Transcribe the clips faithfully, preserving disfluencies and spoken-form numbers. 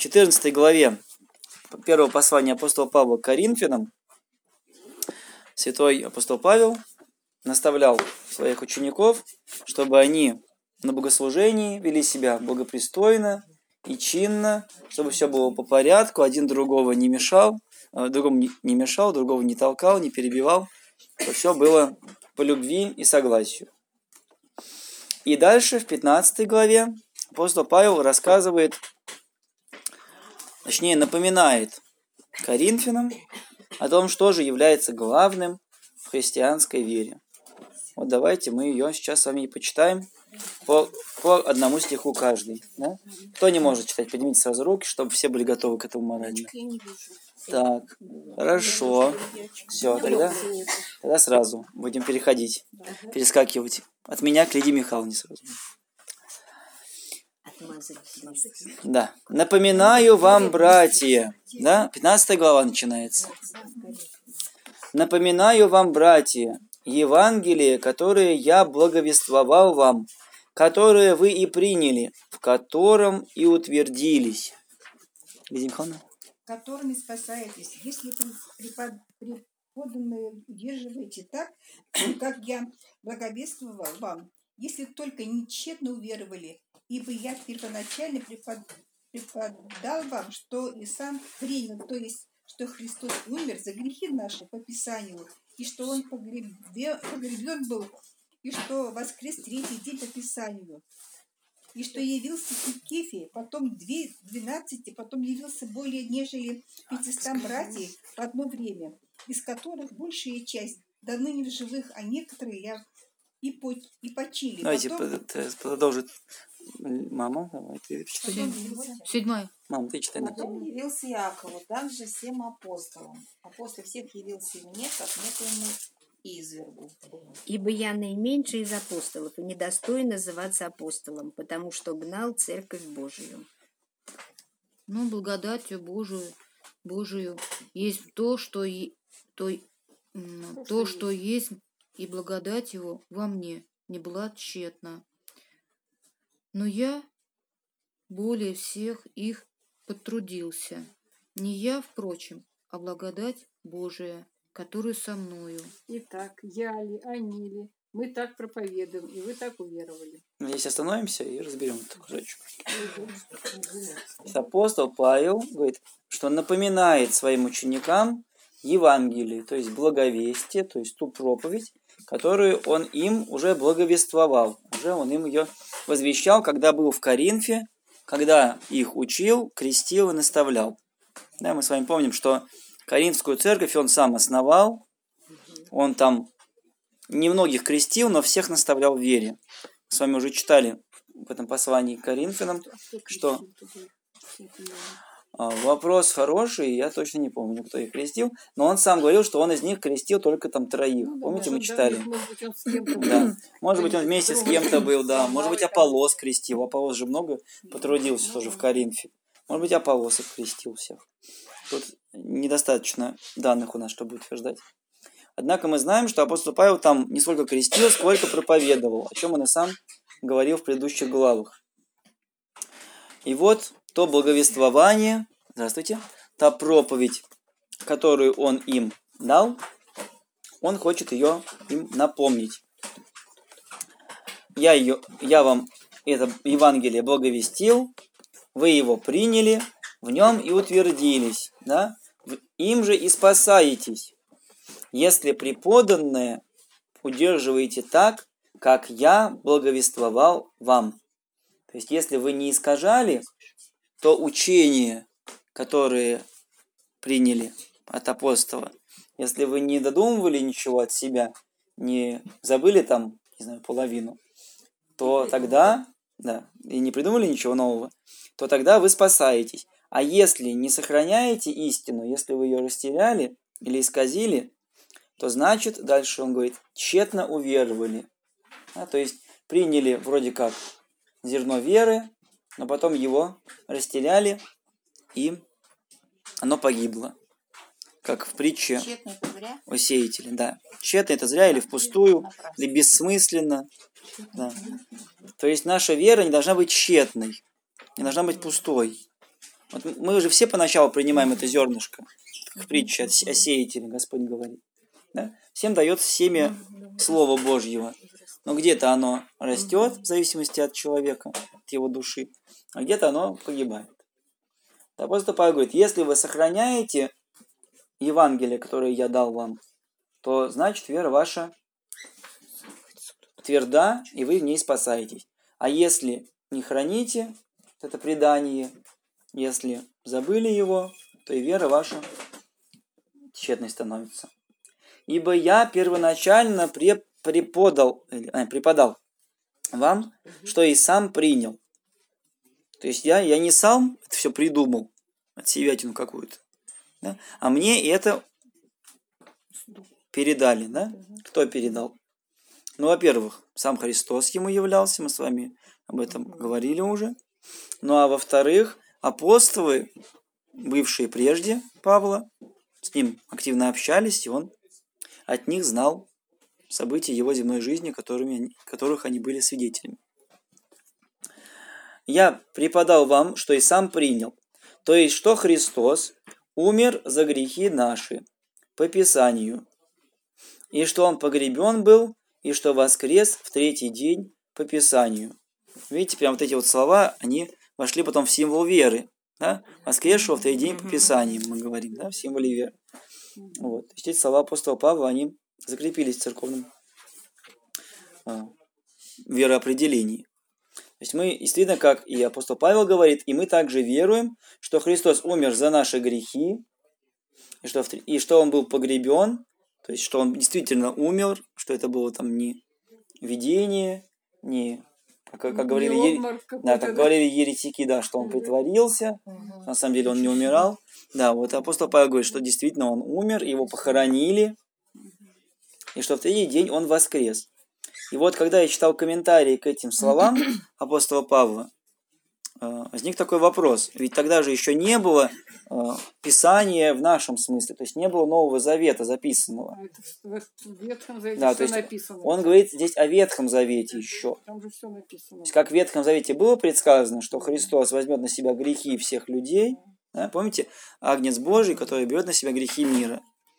четырнадцатой главе первого послания апостола Павла к Коринфянам святой апостол Павел наставлял своих учеников, чтобы они на богослужении вели себя благопристойно и чинно, чтобы все было по порядку, один другого не мешал, другому не мешал, другого не толкал, не перебивал, чтобы все было по любви и согласию. И дальше в пятнадцатой главе апостол Павел рассказывает, точнее напоминает Коринфянам о том, что же является главным в христианской вере. Вот давайте мы ее сейчас с вами и почитаем по, по одному стиху каждый. Да? Кто не может читать, поднимите сразу руки, чтобы все были готовы к этому морально. Так, хорошо. Все, тогда, тогда сразу будем переходить, перескакивать. От меня к Лидии Михайловне сразу. Да. Напоминаю вам, братья, да, пятнадцатая глава начинается. Напоминаю вам, братья, Евангелие, которое я благовествовал вам, которое вы и приняли, в котором и утвердились. Лидия Михайловна? Которыми спасаетесь, если преподанное удерживаете так, как я благовествовал вам, если только нечетно уверовали, ибо я первоначально препод... преподал вам, что и сам принял, то есть, что Христос умер за грехи наши по Писанию, и что Он погребен, погребен был, и что воскрес третий день по Писанию, и что явился и Кефе, потом двенадцати, потом явился более нежели пятистам братьев в одно время, из которых большая часть до ныне в живых, а некоторые я и, по, и почили. Давайте потом... продолжит мама. Давай, ты читай. Седьмой. Мама, ты читай. Потом явился Иакову, также всем апостолам. А после всех явился и мне, как некоему извергу. Ибо я наименьший из апостолов и недостоин называться апостолом, потому что гнал церковь Божию. Ну, благодатью Божию, Божию есть то, что, и, то, то, что есть, и благодать его во мне не была тщетна. Но я более всех их потрудился. Не я, впрочем, а благодать Божия, которую со мною. Итак, я ли, они ли, мы так проповедуем, и вы так уверовали. Здесь остановимся и разберем эту кружочку. Апостол Павел говорит, что напоминает своим ученикам Евангелие, то есть благовестие, то есть ту проповедь, которую он им уже благовествовал. Уже он им ее возвещал, когда был в Коринфе, когда их учил, крестил и наставлял. Да, мы с вами помним, что Коринфскую церковь он сам основал, он там немногих крестил, но всех наставлял в вере. Мы с вами уже читали в этом послании к Коринфянам, что вопрос хороший, я точно не помню, кто их крестил, но он сам говорил, что он из них крестил только там троих. Ну, помните, мы читали? Может быть, он с кем-то да. Может быть, он вместе с кем-то был, да. Может быть, Аполлос крестил. Аполлос же много потрудился тоже в Коринфе. Может быть, Аполлос их крестил всех. Тут недостаточно данных у нас, чтобы утверждать. Однако мы знаем, что апостол Павел там не сколько крестил, сколько проповедовал, о чем он и сам говорил в предыдущих главах. И вот то благовествование, здравствуйте, та проповедь, которую он им дал, он хочет ее им напомнить. Я, ее, я вам это Евангелие благовестил, вы его приняли, в нем и утвердились, да? Им же и спасаетесь, если преподанное удерживаете так, как я благовествовал вам. То есть, если вы не искажали то учение, которое приняли от апостола, если вы не додумывали ничего от себя, не забыли там, не знаю, половину, то тогда, да, и не придумали ничего нового, то тогда вы спасаетесь. А если не сохраняете истину, если вы ее растеряли или исказили, то значит, дальше он говорит, тщетно уверовали. А, то есть приняли вроде как зерно веры, но потом его растеряли, и оно погибло. Как в притче о сеятеле. Да. Тщетно это зря или впустую, или бессмысленно. Да. То есть наша вера не должна быть тщетной, не должна быть пустой. Вот мы уже все поначалу принимаем это зернышко, как притча о сеятеле, Господь говорит. Да? Всем дается семя Слова Божьего. Но где-то оно растет, в зависимости от человека, от его души, а где-то оно погибает. Апостол Павел говорит, если вы сохраняете Евангелие, которое я дал вам, то значит вера ваша тверда, и вы в ней спасаетесь. А если не храните это предание, если забыли его, то и вера ваша тщетной становится. Ибо я первоначально преподал, э, преподал вам, что и сам принял. То есть я, я не сам это все придумал, отсевятину какую-то, да? А мне это передали. Да? Кто передал? Ну, во-первых, сам Христос ему являлся, мы с вами об этом говорили уже. Ну, а во-вторых, апостолы, бывшие прежде Павла, с ним активно общались, и он от них знал события его земной жизни, которыми, которых они были свидетелями. Я преподал вам, что и сам принял, то есть, что Христос умер за грехи наши по Писанию, и что Он погребен был, и что воскрес в третий день по Писанию. Видите, прям вот эти вот слова, они вошли потом в символ веры. Да? Воскресшего в третий день по Писанию, мы говорим, да, в символе веры. Вот. То есть эти слова апостола Павла, они закрепились в церковном а, вероопределении. То есть мы, действительно, как и апостол Павел говорит, и мы также веруем, что Христос умер за наши грехи, и что, и что Он был погребен, то есть что Он действительно умер, что это было там не видение, не, как, как, говорили, е... да, как говорили еретики, да, что Он притворился, угу. На самом деле Он не умирал. Да, вот апостол Павел говорит, что действительно Он умер, Его похоронили, и что в третий день Он воскрес. И вот, когда я читал комментарии к этим словам апостола Павла, возник такой вопрос. Ведь тогда же еще не было Писания в нашем смысле, то есть не было Нового Завета записанного. А это в Ветхом Завете да, все то есть написано. Он говорит здесь о Ветхом Завете еще. Там же все написано. То есть как в Ветхом Завете было предсказано, что Христос возьмет на себя грехи всех людей, да, помните, Агнец Божий, который берет на себя грехи мира.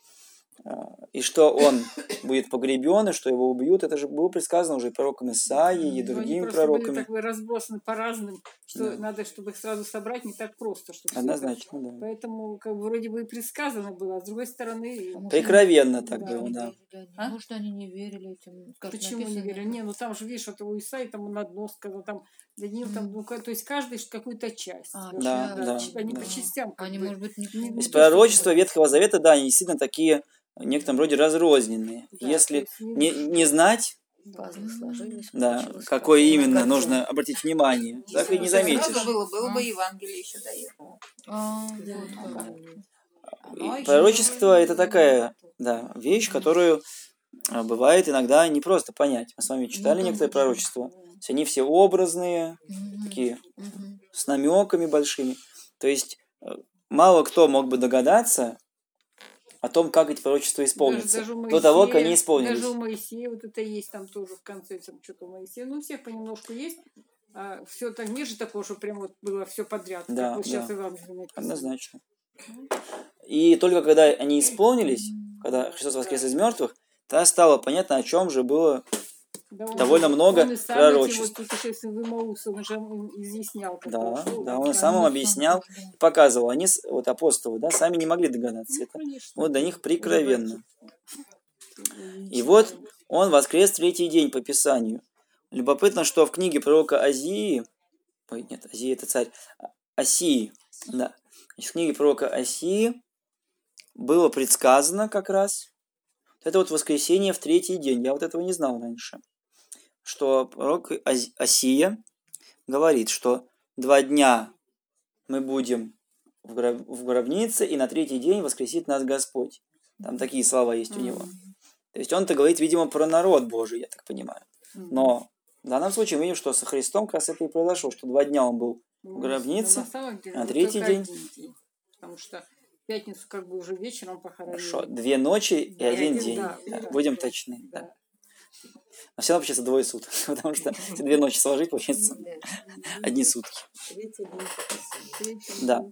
И что он будет погребен, и что его убьют, это же было предсказано уже и пророком Исаией, и другими они пророками. Они были так разбросаны по разным, что да. Надо, чтобы их сразу собрать, не так просто. Чтобы однозначно, это... да. Поэтому как бы, вроде бы и предсказано было, а с другой стороны... Прикровенно так да. было, да. А? Может, они не верили этим? Почему написано? Не верили? Не, ну там же, видишь, вот у Исаии там он одно сказал, там Даниил, там, ну, то есть каждый какую-то часть. А, да, да, они да. по частям. Они, бы, может быть, не... не, то есть пророчества Ветхого Завета, да, они действительно такие, в некотором роде разрозненные. Да, если не, не знать, пазлы сложились, да, какое именно готов. Нужно обратить внимание, если так и не заметишь. Было, было бы Евангелие еще до этого. А, да. Пророчество это такая, да, вещь, которую бывает иногда не просто понять. Мы с вами читали ну, некоторые пророчества. Они все образные, угу. такие, угу. с намеками большими. То есть мало кто мог бы догадаться о том, как эти пророчества исполнятся, даже, даже Моисея, до того, как они исполнились. Даже у Моисея вот это есть, там тоже в конце там что-то у Моисея. Ну, у всех понемножку есть. А все так, нет же такого, что прям вот было все подряд. Да, как вот да. Сейчас и вам написано. Однозначно. И только когда они исполнились, когда Христос воскрес из мертвых, тогда стало понятно, о чем же было да, довольно он, много он пророчеств. Вот он же изъяснял. Да, пошел, да, он сам им объяснял, показывал. Они, вот апостолы, да, сами не могли догадаться. Ну, это конечно, вот до них прикровенно. И вот он воскрес третий день по Писанию. Любопытно, что в книге пророка Озии, ой, нет, Озии это царь, Осии, да, в книге пророка Осии было предсказано как раз это вот воскресенье в третий день. Я вот этого не знал раньше. Что пророк Осия говорит, что два дня мы будем в, гроб, в гробнице, и на третий день воскресит нас Господь. Там такие слова есть у него. То есть он-то говорит, видимо, про народ Божий, я так понимаю. Но в данном случае мы видим, что со Христом как раз это и произошло, что два дня он был в гробнице, деле, а третий день... день. Потому что в пятницу как бы уже вечером похоронили. Хорошо, две ночи и да, один, один день. Да, да, да, будем да, точны. Да. Да. Но все равно получается двое суток, потому что эти две ночи сложить, получается одни сутки. Да.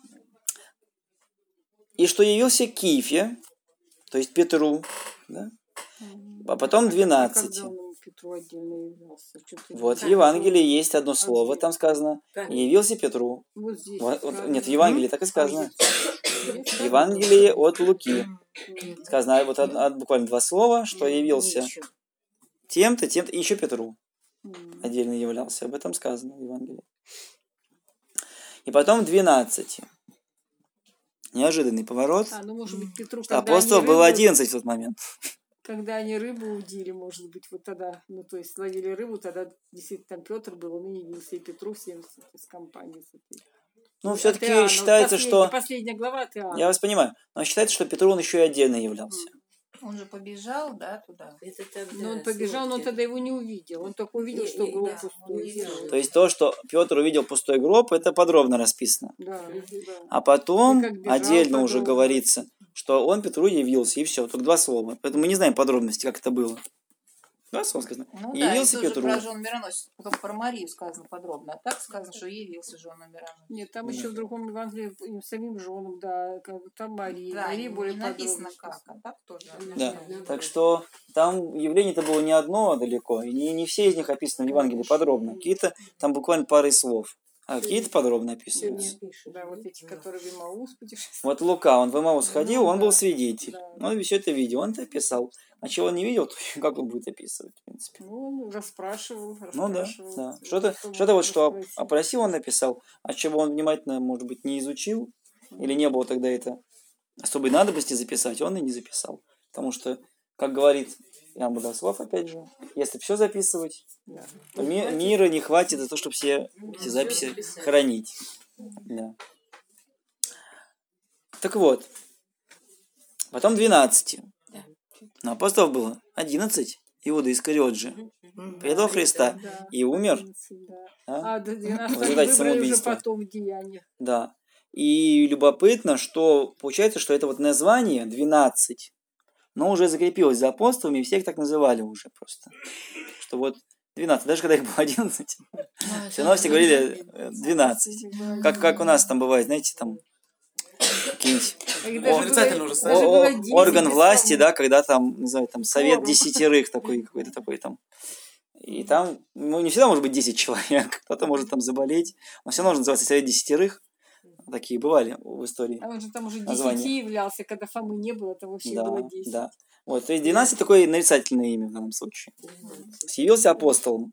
И что явился Кифе, то есть Петру, да? А потом двенадцати. Когда он Петру отдельно являлся? Что-то Вот в не- Евангелии есть одно слово, где? там сказано, Так. явился Петру. Вот здесь. Вот- вот- сказано. нет, в Евангелии так и сказано. Здесь В Евангелии от Луки сказано. сказано вот од- од- буквально два слова, что явился Ничего. тем-то, тем-то, и еще Петру М. отдельно являлся. Об этом сказано в Евангелии. И потом двенадцати. Неожиданный поворот. А, ну, может быть, Петру, Что когда апостолов они было рыбу- одиннадцать в тот момент. Когда они рыбу удили, может быть, вот тогда, ну, то есть ловили рыбу, тогда действительно там Петр был, он и явился, и Петру всем с, с компанией. С этой. Ну, От все-таки Иоанна. считается, Последняя- что... Последняя глава от Иоанна. Я вас понимаю, но считается, что Петру он еще и отдельно являлся. Он же побежал, да, туда. Это тогда, Но он побежал, но он смотрите. тогда его не увидел. Он только увидел, Не, что не, гроб да, он пустой. не видел. То есть то, что Петр увидел пустой гроб, это подробно расписано. Да, да. А потом И как бежал отдельно уже подробно. говорится, что он Петру явился, и все. Только два слова. Поэтому мы не знаем подробности, как это было. Два слова сказано. Ну да, Явился и тоже Петру. про Жон Мироносец, только про Марию сказано подробно. А так сказано, что явился Жон Мироносец. Нет, там Да. еще в другом Евангелии и самим женам, да, как там Мария. Да, Мария не более написано подробно как, а так тоже. Да. Так что там явлений-то было не одно далеко, и не, не все из них описаны в Евангелии подробно. Какие-то там буквально пары слов, а какие-то подробно описываются. Да, вот эти, которые в Имаус путешествуют. Вот Лука, он в Эмаус ходил, Ну он да, был свидетель. да. Он все это видел, он это описал. А чего он не видел, то как он будет описывать, в принципе. Ну, он расспрашивал, Ну да, расспрашивал. да. Вот Что-то, что что-то вот, можно что спросить. опросил, он написал, а чего он внимательно, может быть, не изучил, или не было тогда это особой надобности записать, он и не записал. Потому что, как говорит Иоанн Богослов, опять же, если все записывать, Да. то ми- мира не хватит за то, чтобы все эти записи хранить. Да. Так вот, потом двенадцати. Но апостолов было одиннадцать. Иуда Искариот же предал Христа Да, и умер. одиннадцать, да. Да? А до двенадцати В результате выбрали уже самоубийства. потом в деяниях. Да. И любопытно, что получается, что это вот название двенадцать, но уже закрепилось за апостолами, и всех так называли уже просто. Что вот двенадцать, даже когда их было одиннадцать, все равно все говорили э, двенадцать. Как, как у нас там бывает, знаете, там какие-нибудь А их О, даже отрицательно было- уже даже о- было о- десять орган без власти, того. да, когда там, не знаю, там совет Форум. десятерых такой, какой-то такой там. И там, ну, не всегда может быть десять человек, кто-то может там заболеть, но все равно называется совет десятерых. Такие бывали в истории. А он же там уже Название. десяти являлся, когда Фомы не было, там вообще Да, было десять. да. Вот, то есть двенадцать такое нарицательное имя в данном случае. Явился апостолом.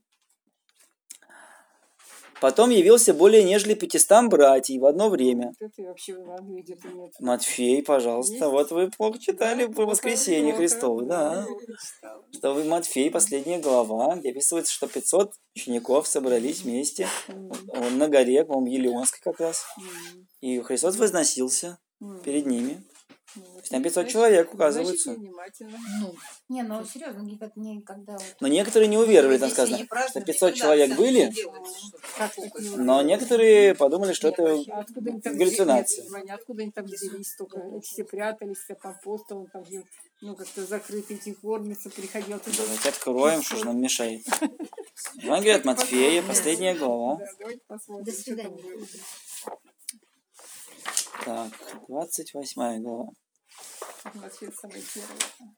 Потом явился более нежели пятистам братьев в одно время. Вот это вообще в Евангелии где-то нет. Матфей, пожалуйста, Есть? вот вы плохо читали Да, про воскресенье плохо, Христово, да. плохо читала. Что вы Матфей, последняя глава, где описывается, что пятьсот учеников собрались вместе М, он на горе, по-моему, Елеонской как раз. м, И Христос возносился м. перед ними. Ну, вот там пятьсот значит, человек, значит, указывается. невнимательно. Ну, Не, ну серьезно, никак, никогда вот... Но некоторые не уверовали, там Здесь сказано, они что праздновали, пятьсот да, человек сами были, не делают что-то. Как так не но некоторые подумали, что это А откуда они там галлюцинация. взялись? Ваня, откуда они там взялись только? Эти все прятались, все по апостолам, там, где, ну, как-то закрытый эти кормится, приходил туда. Давайте откроем, что же нам мешает. Евангелие от Матфея, последняя глава. Да, давайте посмотрим. До что там свидания. будет. Так, двадцать восьмая глава. Матфея самая первая.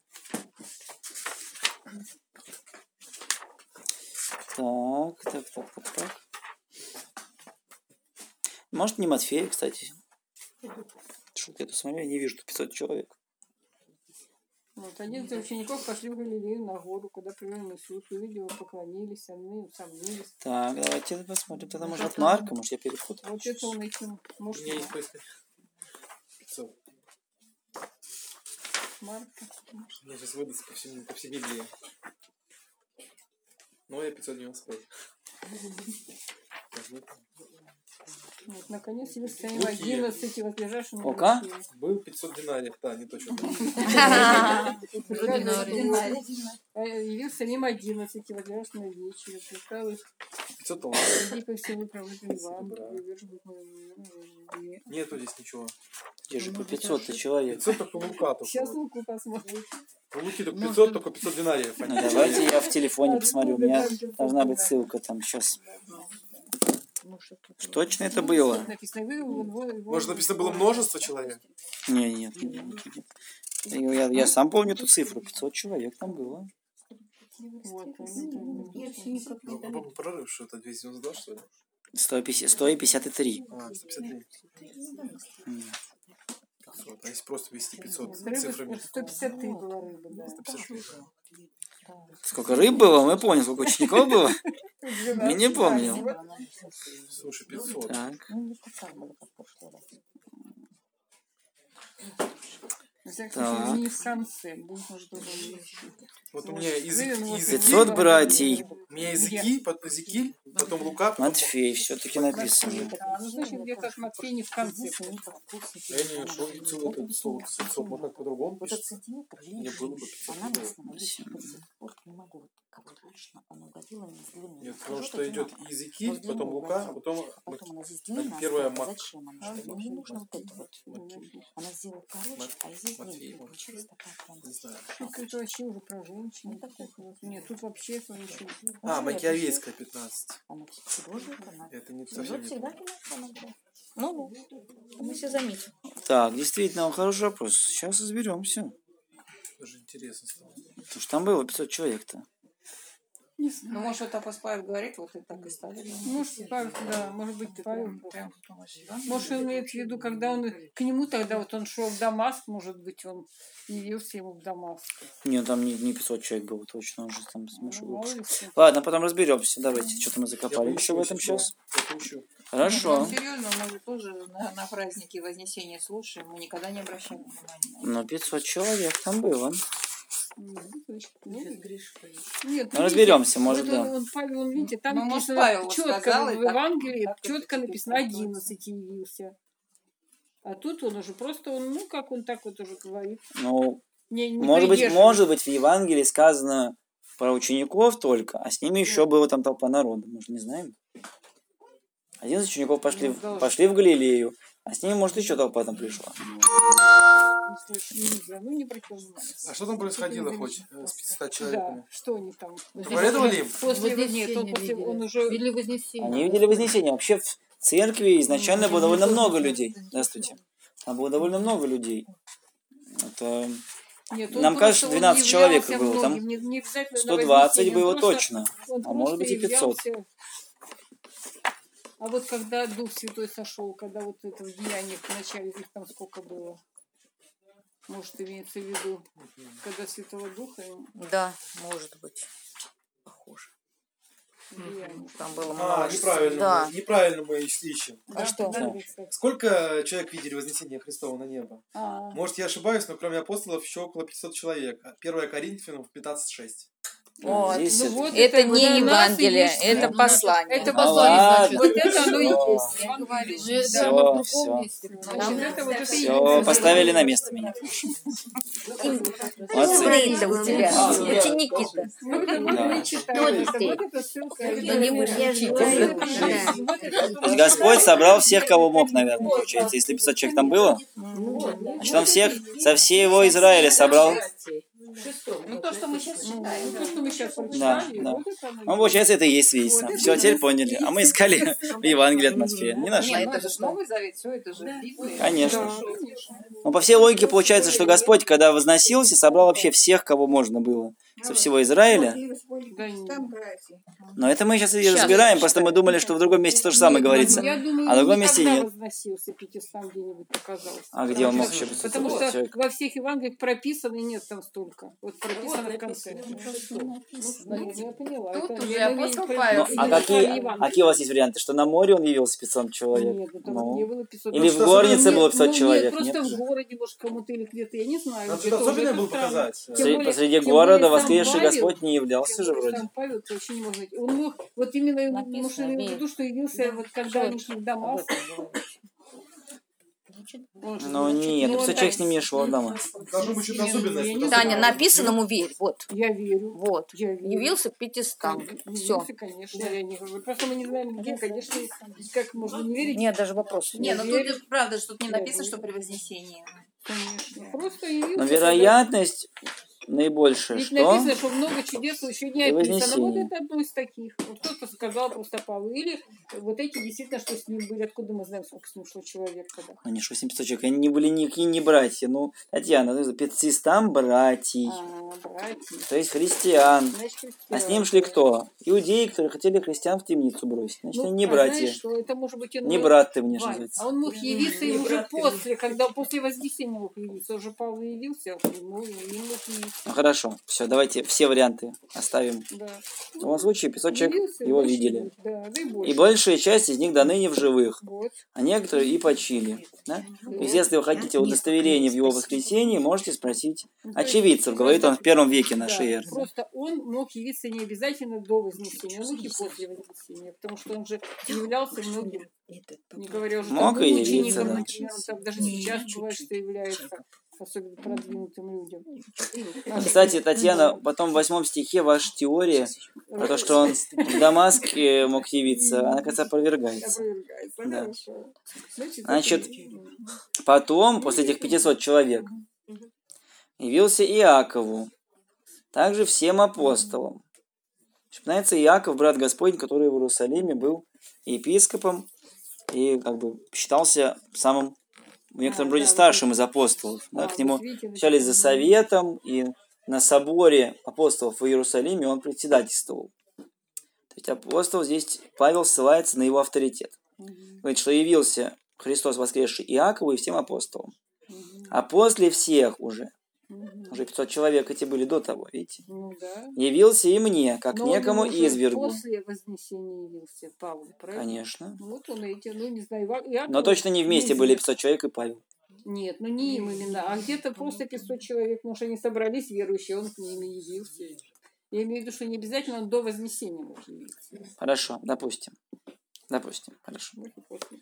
Так, так, так, так, так. Может, не Матфея, кстати. Что-то я тут смотрю, я не вижу, что пятьсот человек. Вот, одиннадцать учеников пошли в Галилею на гору, куда привел Иисус, увидели его, поклонились, они сомнились. Так, давайте посмотрим. Тогда, может, от Марка, может, я перепутал. Вот это он этим, У может, меня есть поиск. пятьсот. Марка. Я сейчас выдаст по, всему, по всей Библии. Но я пятьсот не успел. Вот, наконец, явился своим одиннадцати возлежавшим на Ока? мощи. Был пятьсот динариев, да, не точно. Э, Явился им одиннадцати возлежавшим на вечере, приставил их, пятьсот талантов. иди ко всему проводили вам, Да. приверженным моему. Нету здесь ничего. Здесь же по пятьсот человек. пятьсот только Лука. Сейчас Только. Луку посмотрим. У Луки только пятьсот, только пятьсот динариев. Ну, давайте я в телефоне посмотрю. У меня должна быть ссылка там сейчас. Точно это было? Написано, вы, вы, вы, вы, Может, написано было множество человек? Не, нет, нет, нет, нет. Я, я сам помню эту цифру. пятьсот человек там было. Вот, он, это, Ну, попробуй прорыв, что это двести девяносто два, что ли? сто пятьдесят, сто пятьдесят три. А, сто пятьдесят три. пятьсот. А если просто ввести пятьсот рыба, цифрами? сто пятьдесят три была рыба, да. сто пятьдесят шесть. Сколько рыб было, мы помним. Сколько учеников было, мы не помним. Слушай, пятьсот. Так. На всякий Так. случай, не в конце. Будет, может, уже еще. Вот у меня язык, Наверное, вот языки, пятьсот братьей. у меня языки, потом Зикиль, потом Лука, потом... Матфей, все-таки написано. А, ну, значит, где-то от Матфея не в конце. Я не нашел и целое это слово пятьсот. Можно как по-другому Вот этот пишется. сантиметр Мне было бы пятьсот. она на рублей. основании до сих пор не могу. Вот как вот раньше она угодила мне с длиной. Нет, Скажу, потому что идет одинаково. языки, Вот длину потом Лука, а угодила, потом... а потом она здесь длинная первая осталась. Мак. Зачем она? Что мне не нужно вот это вот. Она сделала короче, Мат- а здесь Матфей, длиннее. может. Получилась такая прям. Не знаю. Тут это вообще уже про женщину. Нет, тут вообще это еще. А, Макиавейская пятнадцать. Она художник, она. Это не Вот совсем не всегда то. финансовая награда. Ну, да. Мы все заметим. Так, действительно, хороший вопрос. Сейчас разберемся. Даже интересно стало. Потому что там было пятьсот человек-то. Ну, может, вот апостол Павел говорит, вот и так и стали. Может, Павел, да, может быть, Павел. Прям, Может, он имеет в виду, когда он к нему тогда, вот он шел в Дамаск, может быть, он явился ему в Дамаск. Нет, там не, не пятьсот человек было точно, уже там Ну, смешно. мало ли что. Ладно, потом разберемся. Давайте, что-то мы Я закопали еще в этом поищу, сейчас. Я поищу. Хорошо. Ну, серьезно, мы же тоже на, на праздники Вознесения слушаем, мы никогда не обращаем внимания. Но пятьсот человек там было. Ну, значит, ну, Нет, Ну, видите, разберемся, может, вот он, да. он, Павел, он, видите, там Ну, может, написано Павел вот четко сказал, в и так- Евангелии, так это четко теперь написано проходит. одиннадцать явился. А тут он уже просто, он, ну, как он так вот уже говорит. Ну, Не, не может быть, придерживается. может быть, в Евангелии сказано про учеников только, а с ними еще была там толпа народа. Мы же не знаем. одиннадцать учеников пошли, Ну, в- должен. пошли в Галилею, а с ними, может, еще толпа там пришла. Не слышу, не знаю, ну, не обратил внимания. А что там происходило хоть э, с пятьюстами Да, человеками? что они там? Проповедовали им? После, нет, он, после, он уже... Видели Вознесение. Они видели Вознесение. Вообще в церкви изначально было довольно много людей. Здравствуйте. Там было довольно много людей. Это Нет, он Нам просто, кажется, он двенадцать являлся человек было, там многим, не- не обязательно на сто двадцать Вознесение, он было просто- точно. он А может просто быть и пятьсот. являлся. А вот когда Дух Святой сошел, когда вот это в деяниях в начале, их там сколько было? Может, имеется в виду, когда Святого Духа им Да, может быть. Похоже. деяния. Там было А, множество. неправильно, Да. мы, неправильно мы ищем. А что? Да, кстати. Сколько человек видели вознесение Христова на небо? А, Может, я ошибаюсь, но кроме апостолов еще около пятисот человек. первое Коринфянам пятнадцать шесть. Вот. Здесь ну это- вот Это вот не у нас Евангелие, есть- это Ну, послание. Это Ну послание, ладно. значит. Вот это оно и Всё. есть. Я говорю, Ну, это Всё, оно в другом всё. месте. Значит, это вот это и Все, есть. поставили на место меня. Молодцы. Умные-то у тебя, А, ученики-то. Ну, это мы Да. не читаем. Это вот эта ссылка. Ну, не мы, я же говорю. Да. То есть Господь собрал всех, кого мог, наверное, получается. Если пятьсот человек там было, значит, он всех, со всей его Израиля собрал. ну то, что мы сейчас читаем. Ну, то, что мы сейчас Да, прочитали, да. вот это оно и Ну, получается, это и есть свидетельство. Все, теперь поняли. А мы искали в Евангелии от Матфея. Не нашли. Нет, это же Новый Завет, все это же Библия. Конечно. Да, конечно. Ну, по всей логике получается, что Господь, когда возносился, собрал вообще всех, кого можно было. Со всего Израиля. Да нет. Там братья. Но это мы сейчас и Щас, разбираем, просто мы думали, что в другом месте то же самое Нет, говорится. Я думаю, А в другом месте никогда нет. возносился пятистам где-нибудь показался. А где он мог Потому еще что- Потому что человек? во всех Евангелиях прописано, и нет там столько. Вот прописано в конце. Ну, я поняла. Тут Это уже я апостол не- Павел. Ну, а какие, какие у вас есть варианты? Что на море он явился пятьсот человек? Нет, это Ну. вот не было пятьсот. Или Ну, в что, горнице нет, было пятьсот ну, человек? Нет, просто Нет в же? городе, может, кому-то или где-то, я не знаю. Надо где что-то тоже особенное это было странно. показать. Тем Среди- более- Посреди тем города более сам воскресший Павел- Господь не являлся Тем же более вроде. сам Павел это вообще не может быть. Он мог, вот именно, Написано, может, имел в виду, что явился, вот когда они шли в Дамаск. Он же Ну был- нет, Ну, ну, он человек так- с ним не шел дома. Должно быть что-то особенное. что-то Таня, особенное. написанному верь. Вот. Я верю. Вот. Я верю. Явился к пятистам. Все. Явился, конечно, я не говорю. Просто мы не знаем, где, конечно, как можно не верить. Нет, даже вопросов. Не, ну верю. тут правда, что тут не Я написано, верю. что при Вознесении. Конечно. Просто явился. Но когда- вероятность наибольшая, Ведь что... написано, что много чудес еще не И описано. Вот Вознесение. это одно из таких. Вот кто-то сказал просто Павлу. Или вот эти действительно, что с ним были. Откуда мы знаем, сколько с ним шло человек тогда? Они что, семьсот человек, они не были никакие не братья. Ну, Татьяна, ну, пятистам братьей, А, братья. то есть христиан. Значит, А с ним шли кто? Иудеи, которые хотели христиан в темницу бросить. Значит, Ну, они не а братья. знаешь, что это может быть он Не был- брат ты мне, что Вань, называется. а он мог явиться ему уже брат ты после, когда после Вознесения мог явиться. Уже Павел явился, ему, ему мог явиться. Ну хорошо, все, давайте все варианты оставим. Да. В любом случае, пятьсот человек Явился, его больше видели. будет, Да, да и И больше. большая часть из них до ныне в живых, Вот. а некоторые и почили. Да? То есть, если вы хотите удостоверение в его воскресении, можете спросить Ну, то есть, очевидцев, говорит он в первом веке Да, нашей эры. просто он мог явиться не обязательно до Вознесения, он мог и после Вознесения, потому что он же являлся многим, не говоря уже Мог там, и ученикам, явиться, да. например, он там даже сейчас бывает, что является особенно продвинутым людям. Кстати, Татьяна, потом в восьмом стихе ваша теория про то, что он в Дамаске мог явиться, она, кажется, опровергается. Опровергается, Да. хорошо. Значит, Значит, это- потом, после этих пятисот человек, явился Иакову, также всем апостолам. Вспоминается Иаков, брат Господень, который в Иерусалиме был епископом и как бы считался самым, в некотором А, роде, да, старшим вот из апостолов. Да, А, к нему вот видите, общались за советом, и на соборе апостолов в Иерусалиме он председательствовал. То есть апостол здесь, Павел ссылается на его авторитет. Мгм, Говорит, что явился Христос воскресший Иакову и всем апостолам. мгм, А после всех уже, мгм. уже пятьсот человек эти были до того, видите, Ну да. явился и мне, как Но он некому уже извергу. после Вознесения явился Павел, правильно? Конечно. Вот он эти, ну не знаю, Ива- Иаков Но точно не вместе были неизвестно. пятьсот человек и Павел. Нет, ну не им именно, а где-то просто пятьсот человек, может, они собрались верующие, он к ним и явился. Я имею в виду, что не обязательно он до Вознесения может явиться. Хорошо, допустим. Допустим, хорошо. Может, и после.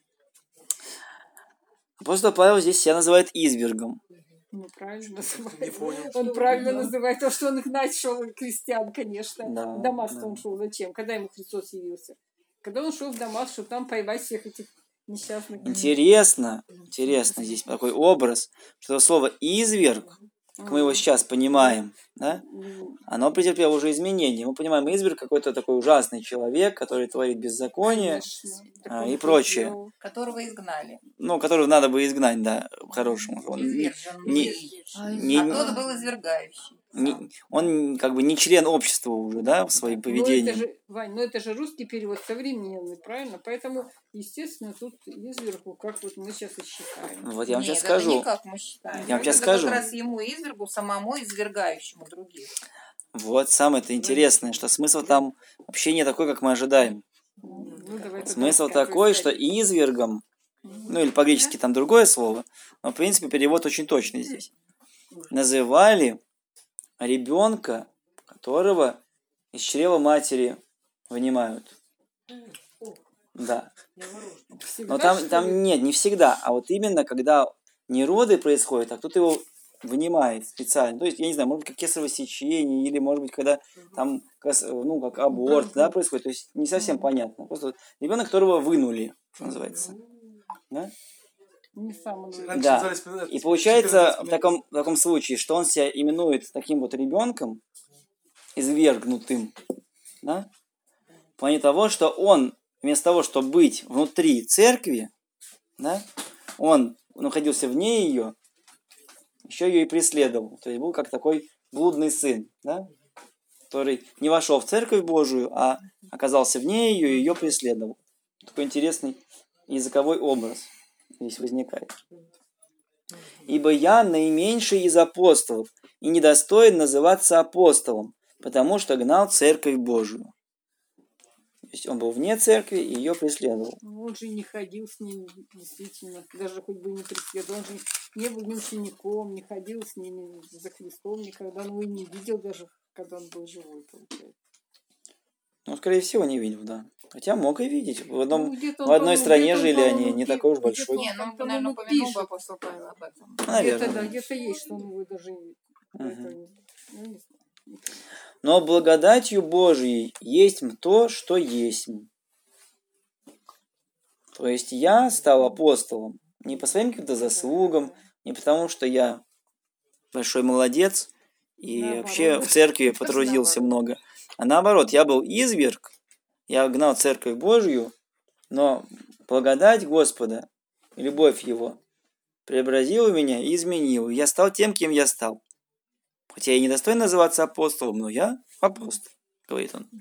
Апостол Павел здесь себя называет извергом. Ну, правильно называет. Не понял. Он правильно называет то, что он их нашел, крестьян, конечно. Да, В Дамаск да. он шел зачем? Когда ему Христос явился? Когда он шел в Дамаск, чтобы там поймать всех этих несчастных. Интересно, интересно здесь такой образ, что слово изверг, как мы его сейчас понимаем, да, М, оно претерпело уже изменения. Мы понимаем, изверг какой-то такой ужасный человек, который творит беззаконие, конечно. Так а, он и это прочее. сделал. Которого изгнали. ну, которого надо бы изгнать, да, по-хорошему. Он не, Извержен. не- не- А тот был извергающий. не- он как бы не член общества уже, да, своим Ну, это поведением. же, Вань, ну это же русский перевод современный, правильно? Поэтому, естественно, тут извергу, как вот мы сейчас и считаем. Вот я вам Нет, сейчас это скажу. не как мы считаем. Я вам Это щас скажу. как раз ему извергу, самому извергающему других. Вот самое-то интересное, что смысл там вообще не такой, как мы ожидаем. Ну, давай тогда Смысл рассказывай, такой, что Садик. извергом, ну или по-гречески там другое слово, но в принципе перевод очень точный здесь. Называли ребенка, которого из чрева матери вынимают. Да. Всегда, Но там, что ли? там нет, не всегда, а вот именно когда не роды происходят, а кто-то его вынимает специально. То есть, я не знаю, может быть, как кесарево сечение, или, может быть, когда там, кас- ну, как аборт, да, происходит. То есть, не совсем понятно. Просто ребенок, которого вынули, что называется. Да? Не сам он. Раньше Да. назывались, э, И получается в четырнадцать таком, в таком случае, что он себя именует таким вот ребенком, извергнутым, да, в плане того, что он вместо того, чтобы быть внутри церкви, да, он находился вне ее, еще ее и преследовал. То есть был как такой блудный сын, да, который не вошел в церковь Божию, а оказался вне ее и ее преследовал. Такой интересный языковой образ здесь возникает. «Ибо я наименьший из апостолов и недостоин называться апостолом, потому что гнал церковь Божию». То есть он был вне церкви и ее преследовал. Ну, он же не ходил с ними, действительно. Даже хоть бы не преследовал. Он же не был ни учеником, не ходил с ними за Христом никогда. Он его и не видел даже, когда он был живой, получается. Ну, скорее всего, не видел, да. Хотя мог и видеть. В, одном, Ну, где-то в он, одной по-моему, стране где-то он, жили они, по-моему, не пи- такой уж где-то большой. он Не, ну там, он, наверное, по-моему, упомянул бы пишет. апостол Павел об этом. Где-то, Наверное. да, где-то есть, что он его даже... Мгм. это, ну, не знаю. Не помню. Но благодатью Божией есть то, что есть. То есть я стал апостолом не по своим каким-то заслугам, не потому что я большой молодец и Наоборот, вообще в да. церкви Даже потрудился наоборот. много. А наоборот, я был изверг, я гнал церковь Божью, но благодать Господа и любовь Его преобразила меня и изменила. Я стал тем, кем я стал. Хотя я и не достоин называться апостолом, но я апостол, говорит он.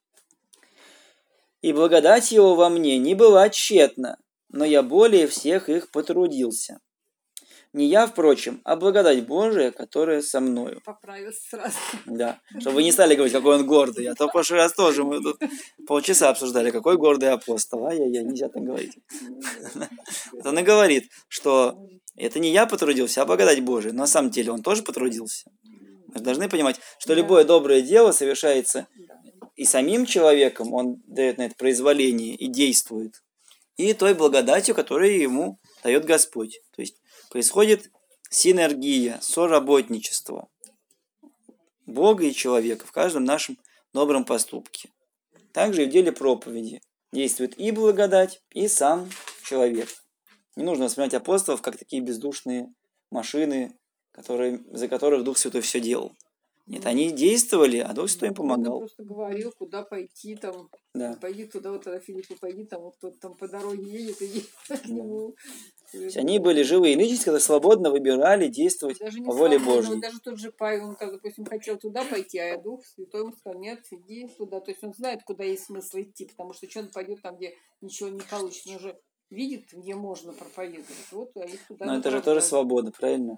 И благодать его во мне не была тщетна, но я более всех их потрудился. Не я, впрочем, а благодать Божия, которая со мною. Поправился сразу. Да, чтобы вы не стали говорить, какой он гордый. А то в прошлый раз тоже мы тут полчаса обсуждали, какой гордый апостол. Ай-яй-яй, нельзя так говорить. Вот он и говорит, что это не я потрудился, а благодать Божия. Но на самом деле он тоже потрудился. Мы же должны понимать, что любое доброе дело совершается и самим человеком, он дает на это произволение и действует, и той благодатью, которую ему дает Господь. То есть происходит синергия, соработничество Бога и человека в каждом нашем добром поступке. Также и в деле проповеди действует и благодать, и сам человек. Не нужно воспринимать апостолов как такие бездушные машины, которые, за которых Дух Святой все делал. Нет, они действовали, а Дух Святой им Он помогал. просто говорил, куда пойти, там, Да. пойди туда, вот тогда Филиппу, пойди, там, вот кто-то там по дороге едет, иди к нему. То есть они были живые личности, которые свободно выбирали действовать Даже не по воле свободно, Божьей. вот даже тот же Павел, он, как, допустим, хотел туда пойти, а Дух Святой ему сказал, нет, иди туда. То есть он знает, куда есть смысл идти, потому что что он пойдет там, где ничего не получится. Он же видит, где можно проповедовать. Вот, а их туда Но это же направляли. тоже свобода, правильно?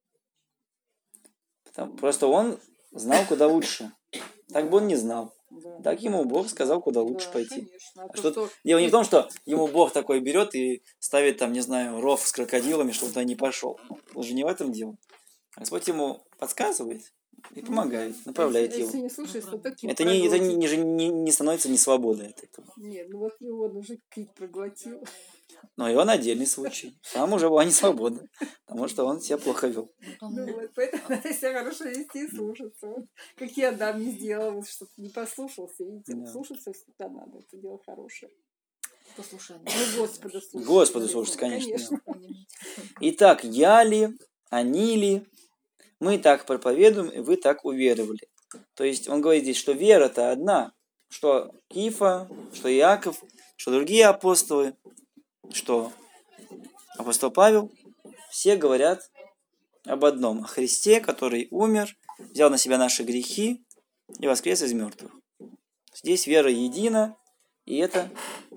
Потому- Просто он знал, куда лучше. Так бы он не знал. Да. Так ему Бог сказал, куда лучше Да, пойти. конечно. А А то, что- что Дело не в том, что ему Бог такой берет и ставит там, не знаю, ров с крокодилами, чтобы он туда не пошел. Он же не в этом дело. Господь ему подсказывает и помогает, направляет если, его. если не слушаешь, то так кит Это, не, это проглотит. не, же не, не становится не свободой от этого. Нет, ну вот его он уже кит проглотил. Но и он отдельный случай. Там уже была не свобода, потому что он себя плохо вел. Ну вот, поэтому надо себя хорошо вести и слушаться. Вот. Как я Адам не сделал, вот, что не послушался. Видите, Да. слушаться всегда надо, это дело хорошее. Послушание. Ну, Господа слушаться. Господу слушаться, конечно. Конечно. Итак, я ли, они ли, мы так проповедуем, и вы так уверовали. То есть он говорит здесь, что вера-то одна, что Кифа, что Иаков, что другие апостолы, что апостол Павел, все говорят об одном, о Христе, который умер, взял на себя наши грехи и воскрес из мертвых. Здесь вера едина, и это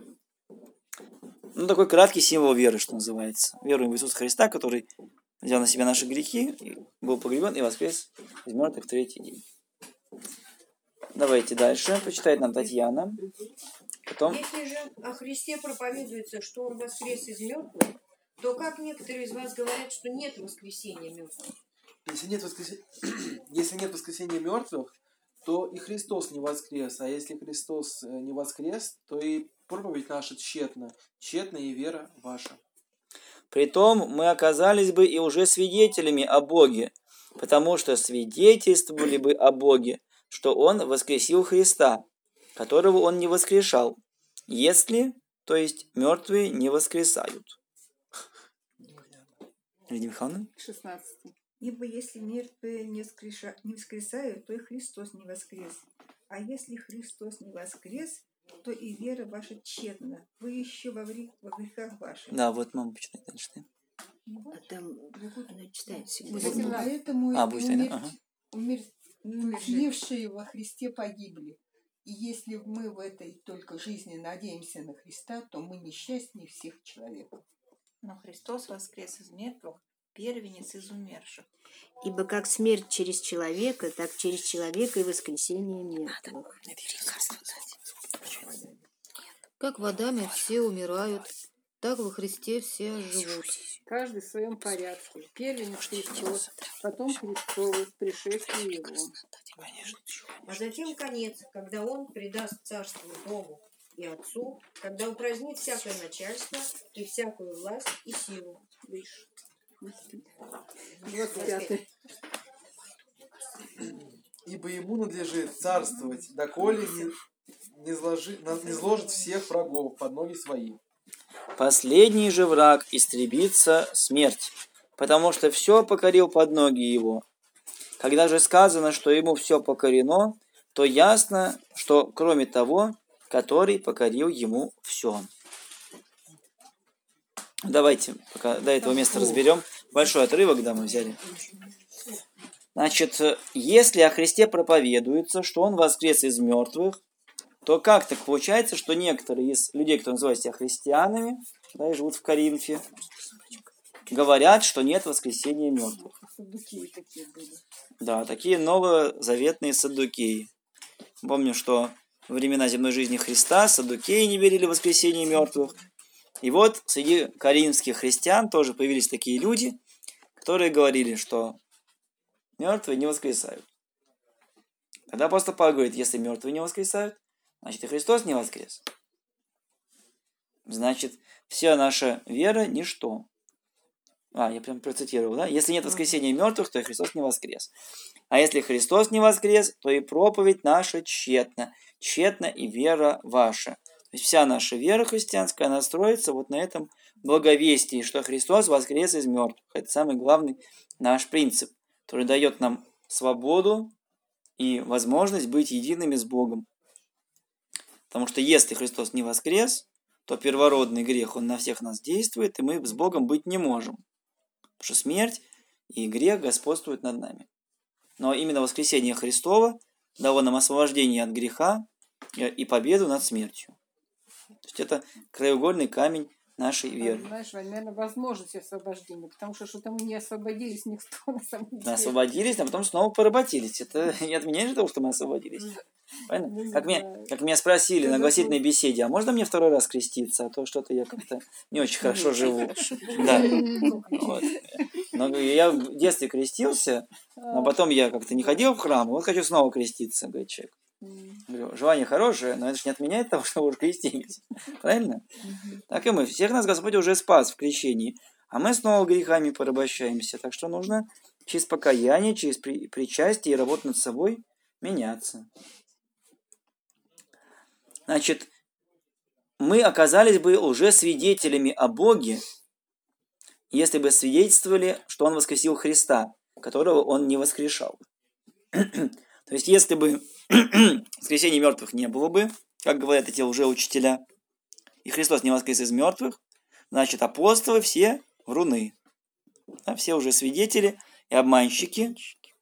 ну, такой краткий символ веры, что называется. Веруем в Иисуса Христа, который взял на себя наши грехи, и был погребен и воскрес из мертвых в третий день. Давайте дальше. Почитает нам Татьяна. Потом... Если же о Христе проповедуется, что Он воскрес из мертвых, то как некоторые из вас говорят, что нет воскресения мертвых? Если нет, воскрес... если нет воскресения мертвых, то и Христос не воскрес. А если Христос не воскрес, то и проповедь наша тщетна. Тщетна и вера ваша. Притом мы оказались бы и уже свидетелями о Боге, потому что свидетельствовали бы о Боге, что Он воскресил Христа, которого Он не воскрешал, если, то есть, мертвые не воскресают. Лидия Михайловна? шестнадцатый. Ибо если мертвые не, воскреша... не воскресают, то и Христос не воскрес. А если Христос не воскрес, то и вера ваша тщетна. Вы еще во, вре... во грехах ваших. Да, вот мама почитает дальше. А там она читает Вот сегодня. этим- Поэтому А, и будет, умер... ага. умер... умершие во Христе погибли. И если мы в этой только жизни надеемся на Христа, то мы несчастнее всех человеков. Но Христос воскрес из мертвых, первенец из умерших. Ибо как смерть через человека, так через человека и воскресение мертвых. Как в Адаме все умирают, так во Христе все живут. Каждый в своем порядке. Первенец Христос, потом Христовый, пришествие Его. А затем конец, когда он предаст царство Богу и Отцу, когда упразднит всякое начальство и всякую власть и силу. двадцать пятый. Ибо ему надлежит царствовать, доколе не, не, зложи, не зложит всех врагов под ноги свои. Последний же враг истребится смерть, потому что все покорил под ноги его. Когда же сказано, что ему все покорено, то ясно, что кроме того, который покорил ему все. Давайте пока до этого места разберем. Большой отрывок, да, мы взяли. Значит, если о Христе проповедуется, что Он воскрес из мертвых, то как так получается, что некоторые из людей, кто называют себя христианами, да, и живут в Коринфе, говорят, что нет воскресения мертвых? Саддукеи такие были. Да, такие новозаветные саддукеи. Помню, что во времена земной жизни Христа саддукеи не верили в воскресение мертвых. И вот среди коринфских христиан тоже появились такие люди, которые говорили, что мертвые не воскресают. Тогда апостол Павел говорит, если мертвые не воскресают, значит и Христос не воскрес. Значит, вся наша вера – ничто. А, я прям процитировал, да? Если нет воскресения мертвых, то и Христос не воскрес. А если Христос не воскрес, то и проповедь наша тщетна. Тщетна и вера ваша. То есть вся наша вера христианская, она строится вот на этом благовестии, что Христос воскрес из мертвых. Это самый главный наш принцип, который дает нам свободу и возможность быть едиными с Богом. Потому что если Христос не воскрес, то первородный грех, он на всех нас действует, и мы с Богом быть не можем. Потому что смерть и грех господствуют над нами. Но именно воскресение Христова дало нам освобождение от греха и победу над смертью. То есть это краеугольный камень нашей веры. Знаешь, наверное, возможность освобождения, потому что что-то мы не освободились никто на самом деле. Мы освободились, а потом снова поработились. Это не отменяет же того, что мы освободились. Правильно? Как, меня, как меня спросили на гласительной беседе, а можно мне второй раз креститься? А то что-то я как-то не очень хорошо живу. Да. Вот. Но я в детстве крестился, но потом я как-то не ходил в храм, вот хочу снова креститься, говорит человек. Говорю, желание хорошее, но это же не отменяет того, что вы уже крестились. Правильно? Так и мы. Всех нас Господь уже спас в крещении, а мы снова грехами порабощаемся. Так что нужно через покаяние, через при, причастие и работу над собой меняться. Значит, мы оказались бы уже свидетелями о Боге, если бы свидетельствовали, что Он воскресил Христа, которого Он не воскрешал. То есть, если бы воскресения мертвых не было бы, как говорят эти лжеучителя, и Христос не воскрес из мертвых, значит, апостолы все вруны. Да, все уже свидетели и обманщики.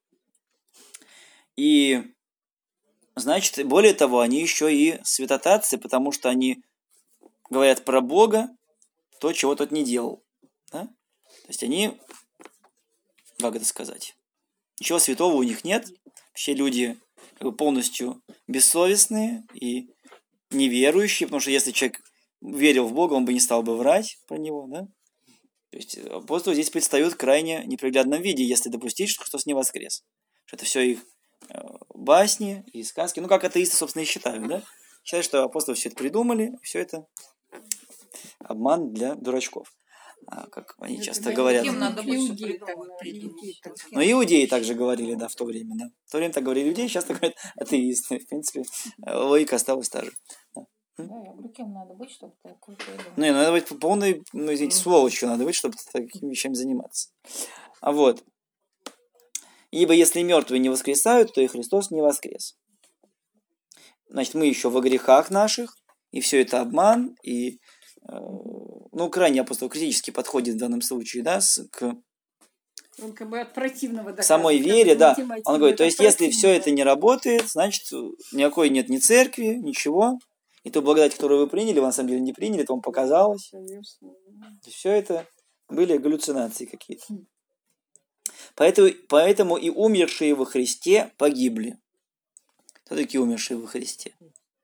И, значит, более того, они еще и святотатцы, потому что они говорят про Бога то, чего тот не делал. Да? То есть они, как это сказать, ничего святого у них нет. Вообще люди как бы полностью бессовестные и неверующие, потому что если человек верил в Бога, он бы не стал бы врать про него, да? То есть апостолы здесь предстают в крайне неприглядном виде, если допустить, что Христос не воскрес. Что это все их басни и сказки. Ну, как атеисты, собственно, и считают, да? Считают, что апостолы все это придумали, все это обман для дурачков. А, как они это часто говорят. Надо больше Но иудеи также говорили, да, в то время, да. В то время так говорили иудеи, сейчас так говорят атеисты. В принципе, логика осталась та же. Да. Да, я говорю, кем надо быть, чтобы такое придумать? Ну, надо быть полной, ну, извините, сволочью надо быть, чтобы такими вещами заниматься. А вот. Ибо если мертвые не воскресают, то и Христос не воскрес. Значит, мы еще во грехах наших, и все это обман, и ну, крайне апостол критически подходит в данном случае, да, с, к, Он как бы от противного к самой вере, да. Он говорит, то есть, если все это не работает, значит, никакой нет ни церкви, ничего. И ту благодать, которую вы приняли, вы на самом деле не приняли, это вам показалось. Все это были галлюцинации какие-то. Поэтому, поэтому и умершие во Христе погибли. Кто такие умершие во Христе?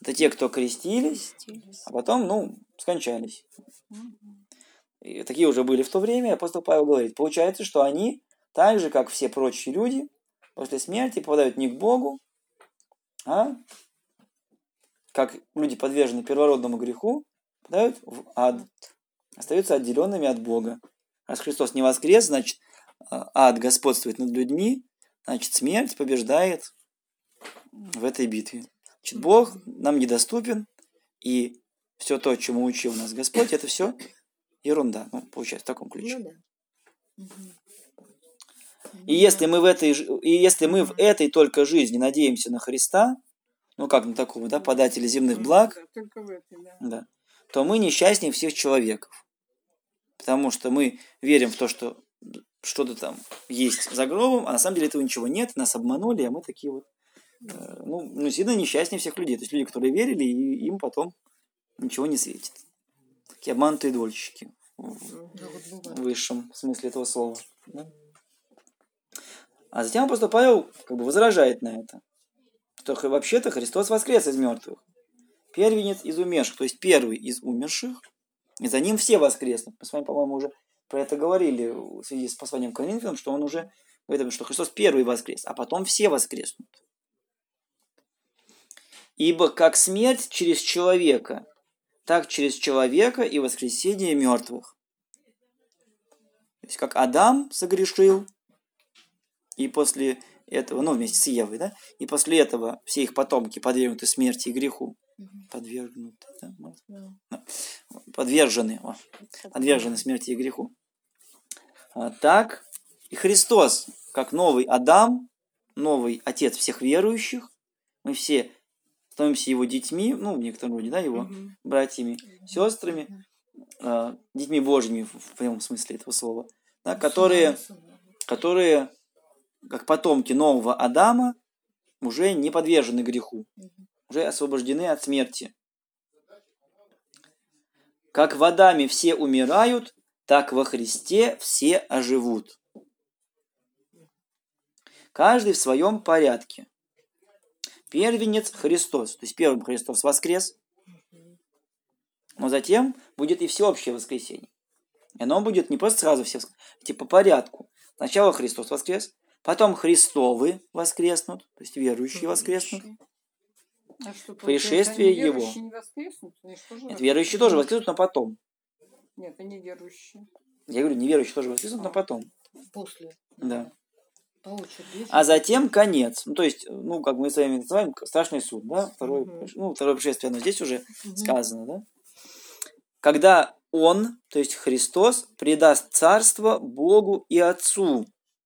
Это те, кто крестились, а потом, ну, скончались. И такие уже были в то время, и апостол Павел говорит, получается, что они, так же, как все прочие люди, после смерти попадают не к Богу, а как люди, подвержены первородному греху, попадают в ад, остаются отделенными от Бога. Раз Христос не воскрес, значит, ад господствует над людьми, значит, смерть побеждает в этой битве. Значит, Бог нам недоступен, и все то, чему учил нас Господь, это все ерунда. Ну, получается, в таком ключе. Ну да. И если мы в этой, и если мы в этой только жизни надеемся на Христа, ну как на такого, да, подателя земных благ, Да, только в этой, да. да, то мы несчастнее всех человеков. Потому что мы верим в то, что что-то там есть за гробом, а на самом деле этого ничего нет, нас обманули, а мы такие вот, э, ну, ну, сильно несчастнее всех людей. То есть люди, которые верили, и им потом ничего не светит. Такие обманутые дольщики в высшем смысле этого слова. Да? А затем апостол Павел как бы возражает на это, что вообще-то Христос воскрес из мертвых. Первенец из умерших, то есть первый из умерших, и за ним все воскреснут. Мы с вами, по-моему, уже про это говорили в связи с посланием к Коринфянам, что он уже говорит, что Христос первый воскрес, а потом все воскреснут. Ибо как смерть через человека, так через человека и воскресение мертвых. То есть как Адам согрешил, и после этого, ну вместе с Евой, да, и после этого все их потомки подвергнуты смерти и греху. Подвергнуты, да? Подвержены, о, подвержены смерти и греху. А так и Христос, как новый Адам, новый Отец всех верующих, мы все становимся его детьми, ну, в некотором роде, да, его mm-hmm. братьями, сестрами, э, детьми Божьими, в прямом смысле этого слова, да, которые, которые, как потомки нового Адама, уже не подвержены греху, уже освобождены от смерти. Как в Адаме все умирают, так во Христе все оживут. Каждый в своем порядке. Первенец Христос, то есть первым Христос воскрес, но затем будет и всеобщее воскресение. И оно будет не просто сразу все, типа по порядку. Сначала Христос воскрес, потом Христовы воскреснут, то есть верующие воскреснут. А что, пришествие его. Верующие не воскреснут? Они что же Нет, верующие тоже воскреснут, но потом. Нет, они верующие. Я говорю, неверующие тоже воскреснут, но потом. После. Да. По очереди. А затем конец. Ну, то есть, ну, как мы с вами называем, страшный суд, да? Второе, Мгм. ну, второе пришествие, оно здесь уже Мгм. сказано, да? Когда Он, то есть Христос, предаст царство Богу и Отцу.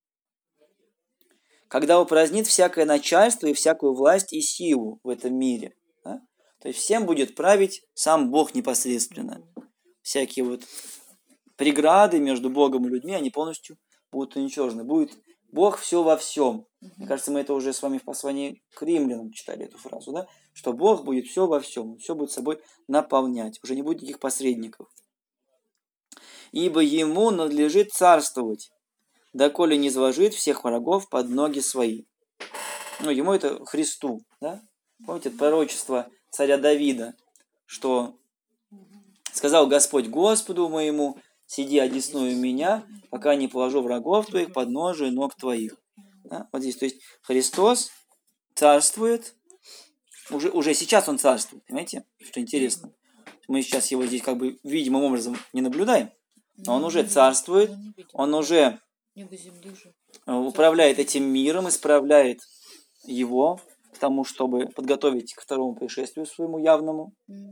Когда упразднит всякое начальство и всякую власть и силу в этом мире. Да? То есть всем будет править сам Бог непосредственно. Всякие вот преграды между Богом и людьми, они полностью будут уничтожены. Будет Бог все во всем. Мне кажется, мы это уже с вами в послании к римлянам читали эту фразу, да? Что Бог будет все во всем, все будет собой наполнять. Уже не будет никаких посредников. Ибо Ему надлежит царствовать, доколе не изложит всех врагов под ноги свои. Ну, Ему это Христу, да? Помните это пророчество царя Давида, что сказал Господь Господу моему, сиди одесную меня, пока не положу врагов твоих под ножи ног твоих. Да? Вот здесь, то есть Христос царствует, уже, уже сейчас Он царствует, понимаете, что интересно. Мы сейчас Его здесь как бы видимым образом не наблюдаем, но Он уже царствует, Он уже управляет этим миром, исправляет его к тому, чтобы подготовить к второму пришествию своему явному.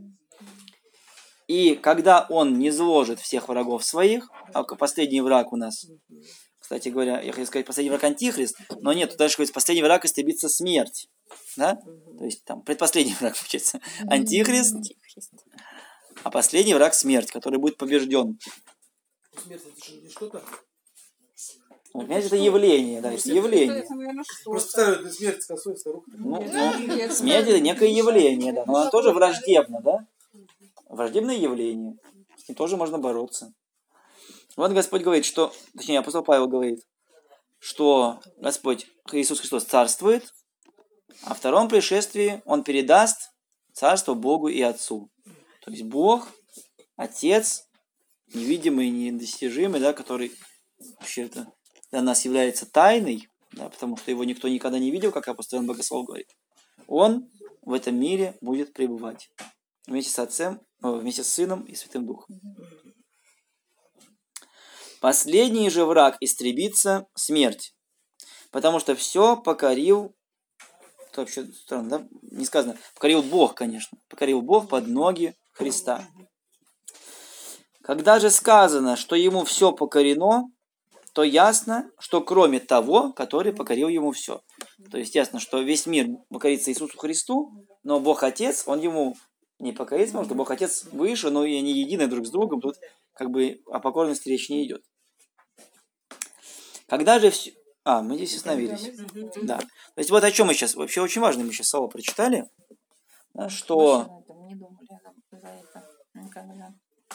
И когда он не зложит всех врагов своих, а последний враг у нас, кстати говоря, я хотел сказать последний враг антихрист, но нет, тут дальше говорится, последний враг истребится смерть. Да? То есть там предпоследний враг, получается, антихрист, а последний враг смерть, который будет побежден. Смерть это же не что-то? Смерть это явление, да, это явление. Это, наверное, что-то. Просто второй смерть с косой, второй. Ну, Да, ну, нет, смерть это некое явление, да, но оно тоже враждебно, да? Враждебное явление. С ним тоже можно бороться. Вот Господь говорит, что, точнее, апостол Павел говорит, что Господь Иисус Христос царствует, а в втором пришествии Он передаст царство Богу и Отцу. То есть Бог, Отец, невидимый, недостижимый, да, который вообще для нас является тайной, да, потому что его никто никогда не видел, как апостол Иоанн Богослов говорит. Он в этом мире будет пребывать вместе с Отцем, вместе с Сыном и Святым Духом. Последний же враг истребится — смерть, потому что все покорил, это вообще странно, да? Не сказано, покорил Бог, конечно, покорил Бог под ноги Христа. Когда же сказано, что ему все покорено, то ясно, что кроме того, который покорил ему все. То есть ясно, что весь мир покорится Иисусу Христу, но Бог Отец, он ему не покорится, потому что Бог Отец выше, но и они едины друг с другом, тут как бы о покорности речь не идет. Когда же все... А, мы здесь остановились. Да. То есть вот о чем мы сейчас... Вообще очень важно, мы сейчас слово прочитали, да, что... Не думали за это никогда.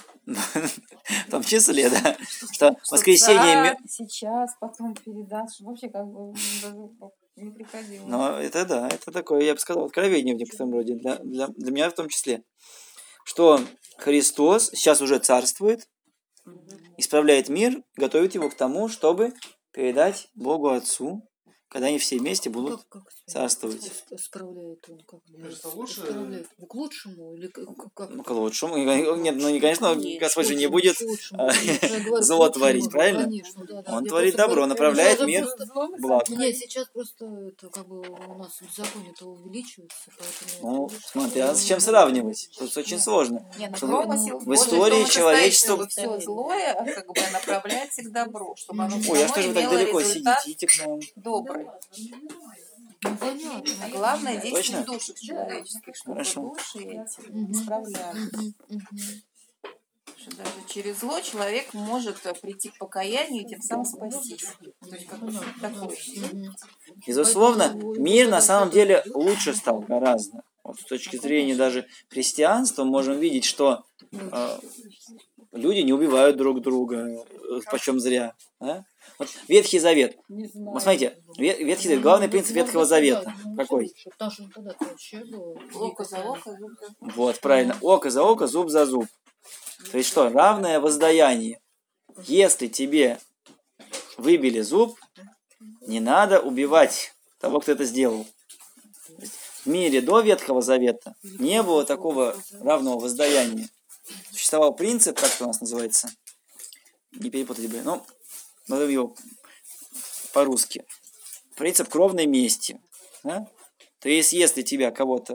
В том числе, да. Что воскресенье... Сейчас, потом передашь. Вообще как бы не приходило. Ну, это да, это такое, я бы сказал, откровение в некотором роде, для, для, для меня в том числе. Что Христос сейчас уже царствует, исправляет мир, готовит его к тому, чтобы передать Богу Отцу, когда они все вместе будут Как, как царствовать. Исправляет он как? Кажется, лучше- Исправляет. К лучшему или как? как? Ну, к лучшему. Нет, ну, не, конечно, Господь же не будет К лучшему, а, конечно, я говорю, к зло лучшему, творить, правильно? Конечно, да, да. Он Я творит просто добро, говорю, направляет сейчас мир просто- в благо. Нет, сейчас просто это как бы у нас беззаконие-то увеличивается, поэтому... Ну, это лишь- смотри, а с чем сравнивать? Тут очень сложно. Не, ну, Что промысел в Божий истории в том и человечества- состоит, чтобы все злое как бы направляется к добру, чтобы оно Ой, а что само же вы так имело далеко результат сидите? Идите к нам. добрый. Ну, понятно. А главное Точно? действие душ человеческих, чтобы Хорошо. души эти Мгм. исправлялись. Мгм, мгм. Что даже через зло человек может э, прийти к покаянию и тем самым спастись. То есть как бы такое. Мгм. Безусловно, мир на самом деле лучше стал гораздо. Вот с точки зрения даже христианства можем видеть, что э, люди не убивают друг друга, э, почем зря. Да? Вот Ветхий Завет. Не знаю. Вот смотрите, Ве- Ветхий Завет, главный принцип Ветхого Завета. Какой? Потому что тогда вообще было... Око за око, зуб за зуб. Вот, правильно. Око за око, зуб за зуб. То есть что? Равное воздаяние. Если тебе выбили зуб, не надо убивать того, кто это сделал. То есть в мире до Ветхого Завета не было такого равного воздаяния. Существовал принцип, как это у нас называется? Не перепутать бы. Ну, назовем его по-русски. Принцип кровной мести. Да? То есть, если тебя кого-то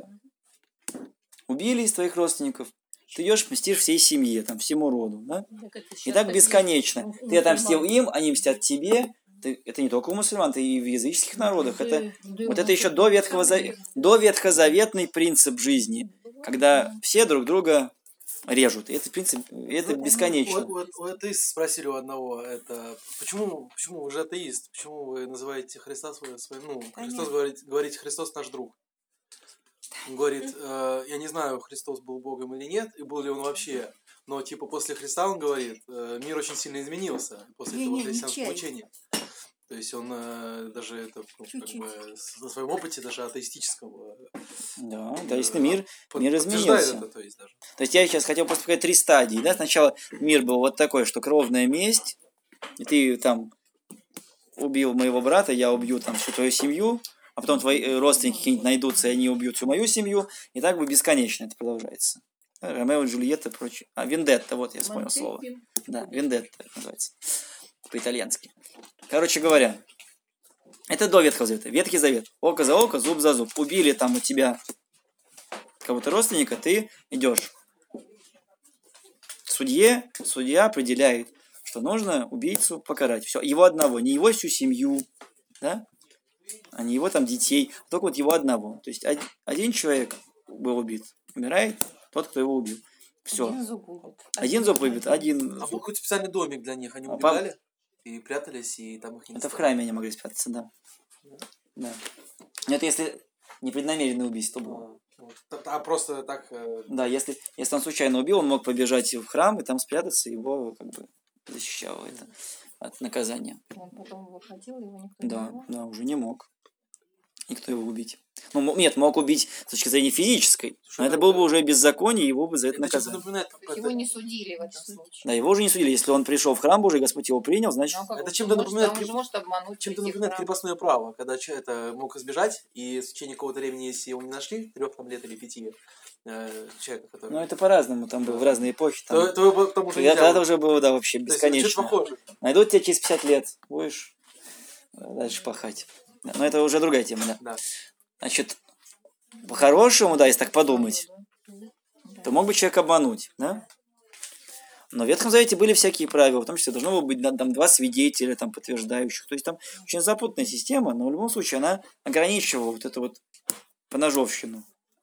убили из твоих родственников, ты идешь мстишь всей семье, там, всему роду. Да? И так бесконечно. Ты отомстил им, они мстят тебе. Ты, это не только у мусульман, это и в языческих народах. Это, вот это еще до, Ветхого, Зав- до ветхозаветный принцип жизни, когда все друг друга режут. И это принцип, это бесконечно. Вот, вот, вот атеисты спросили у одного, это почему, почему вы же атеист, почему вы называете Христа своим, своим ну, Христос говорит, говорите, Христос наш друг. Он говорит, э, я не знаю, Христос был Богом или нет, и был ли он вообще, но типа после Христа он говорит, э, мир очень сильно изменился после Не, этого не, христианского нечаянно. учения. То есть он э, даже это, ну, как бы, с- на своем опыте даже атеистического Да, то есть мир, под- мир подтверждает изменился. это, то есть даже. То есть я сейчас хотел просто показать три стадии. Да? Сначала мир был вот такой, что кровная месть, и ты там убил моего брата, я убью там всю твою семью, а потом твои э, родственники какие-нибудь найдутся, и они убьют всю мою семью, и так бы бесконечно это продолжается. Да, Ромео и Джульетта и прочее. А, вендетта, вот я вспомнил слово. Да, вендетта это называется по-итальянски. Короче говоря, это до Ветхого Завета. Ветхий Завет. Око за око, зуб за зуб. Убили там у тебя кого-то родственника, ты идешь к судье, судья определяет, что нужно убийцу покарать. Все, его одного, не его всю семью, да? А не его там детей, а только вот его одного. То есть один, один человек был убит, умирает тот, кто его убил. Все. Один зуб выбит. Один зуб выбит, один А был зуб. какой-то специальный домик для них, они А убегали и прятались, и там их не Это в достали. храме они могли спрятаться, да. Да. Но это если непреднамеренное убийство было. А, вот. А просто так... э, Да, если, если он случайно убил, он мог побежать в храм и там спрятаться, его как бы защищало это от наказания. Он потом выходил, его никто не Да, знал. да, уже не мог. никто его убить. Ну, м- нет, мог убить с точки зрения физической, но это было бы уже беззаконие, его бы за это Это чем-то наказали. напоминает То есть его не судили в этом случае. Да, его уже не судили. Если он пришел в храм Божий, Господь его принял, значит, Ну, а как Это он чем-то может, напоминает он креп- же может обмануть. Чем-то прийти в напоминает храм. крепостное право, когда че- это мог избежать, и в течение какого-то времени, если его не нашли, трех там лет или пяти, э, человека, который... ну это по-разному, там было в разные эпохи. Там, то, то его потом уже тогда, нельзя тогда было. уже было, да, вообще То есть что-то бесконечно. похоже. Найдут тебя через пятьдесят лет, будешь э, дальше пахать. Да, но это уже другая тема, да. Да. Значит, по-хорошему, да, если так подумать, то мог бы человек обмануть, да? Но в Ветхом Завете были всякие правила, в том числе должно было быть да, там два свидетеля, там, подтверждающих. То есть там очень запутанная система, но в любом случае она ограничивала вот эту вот поножовщину.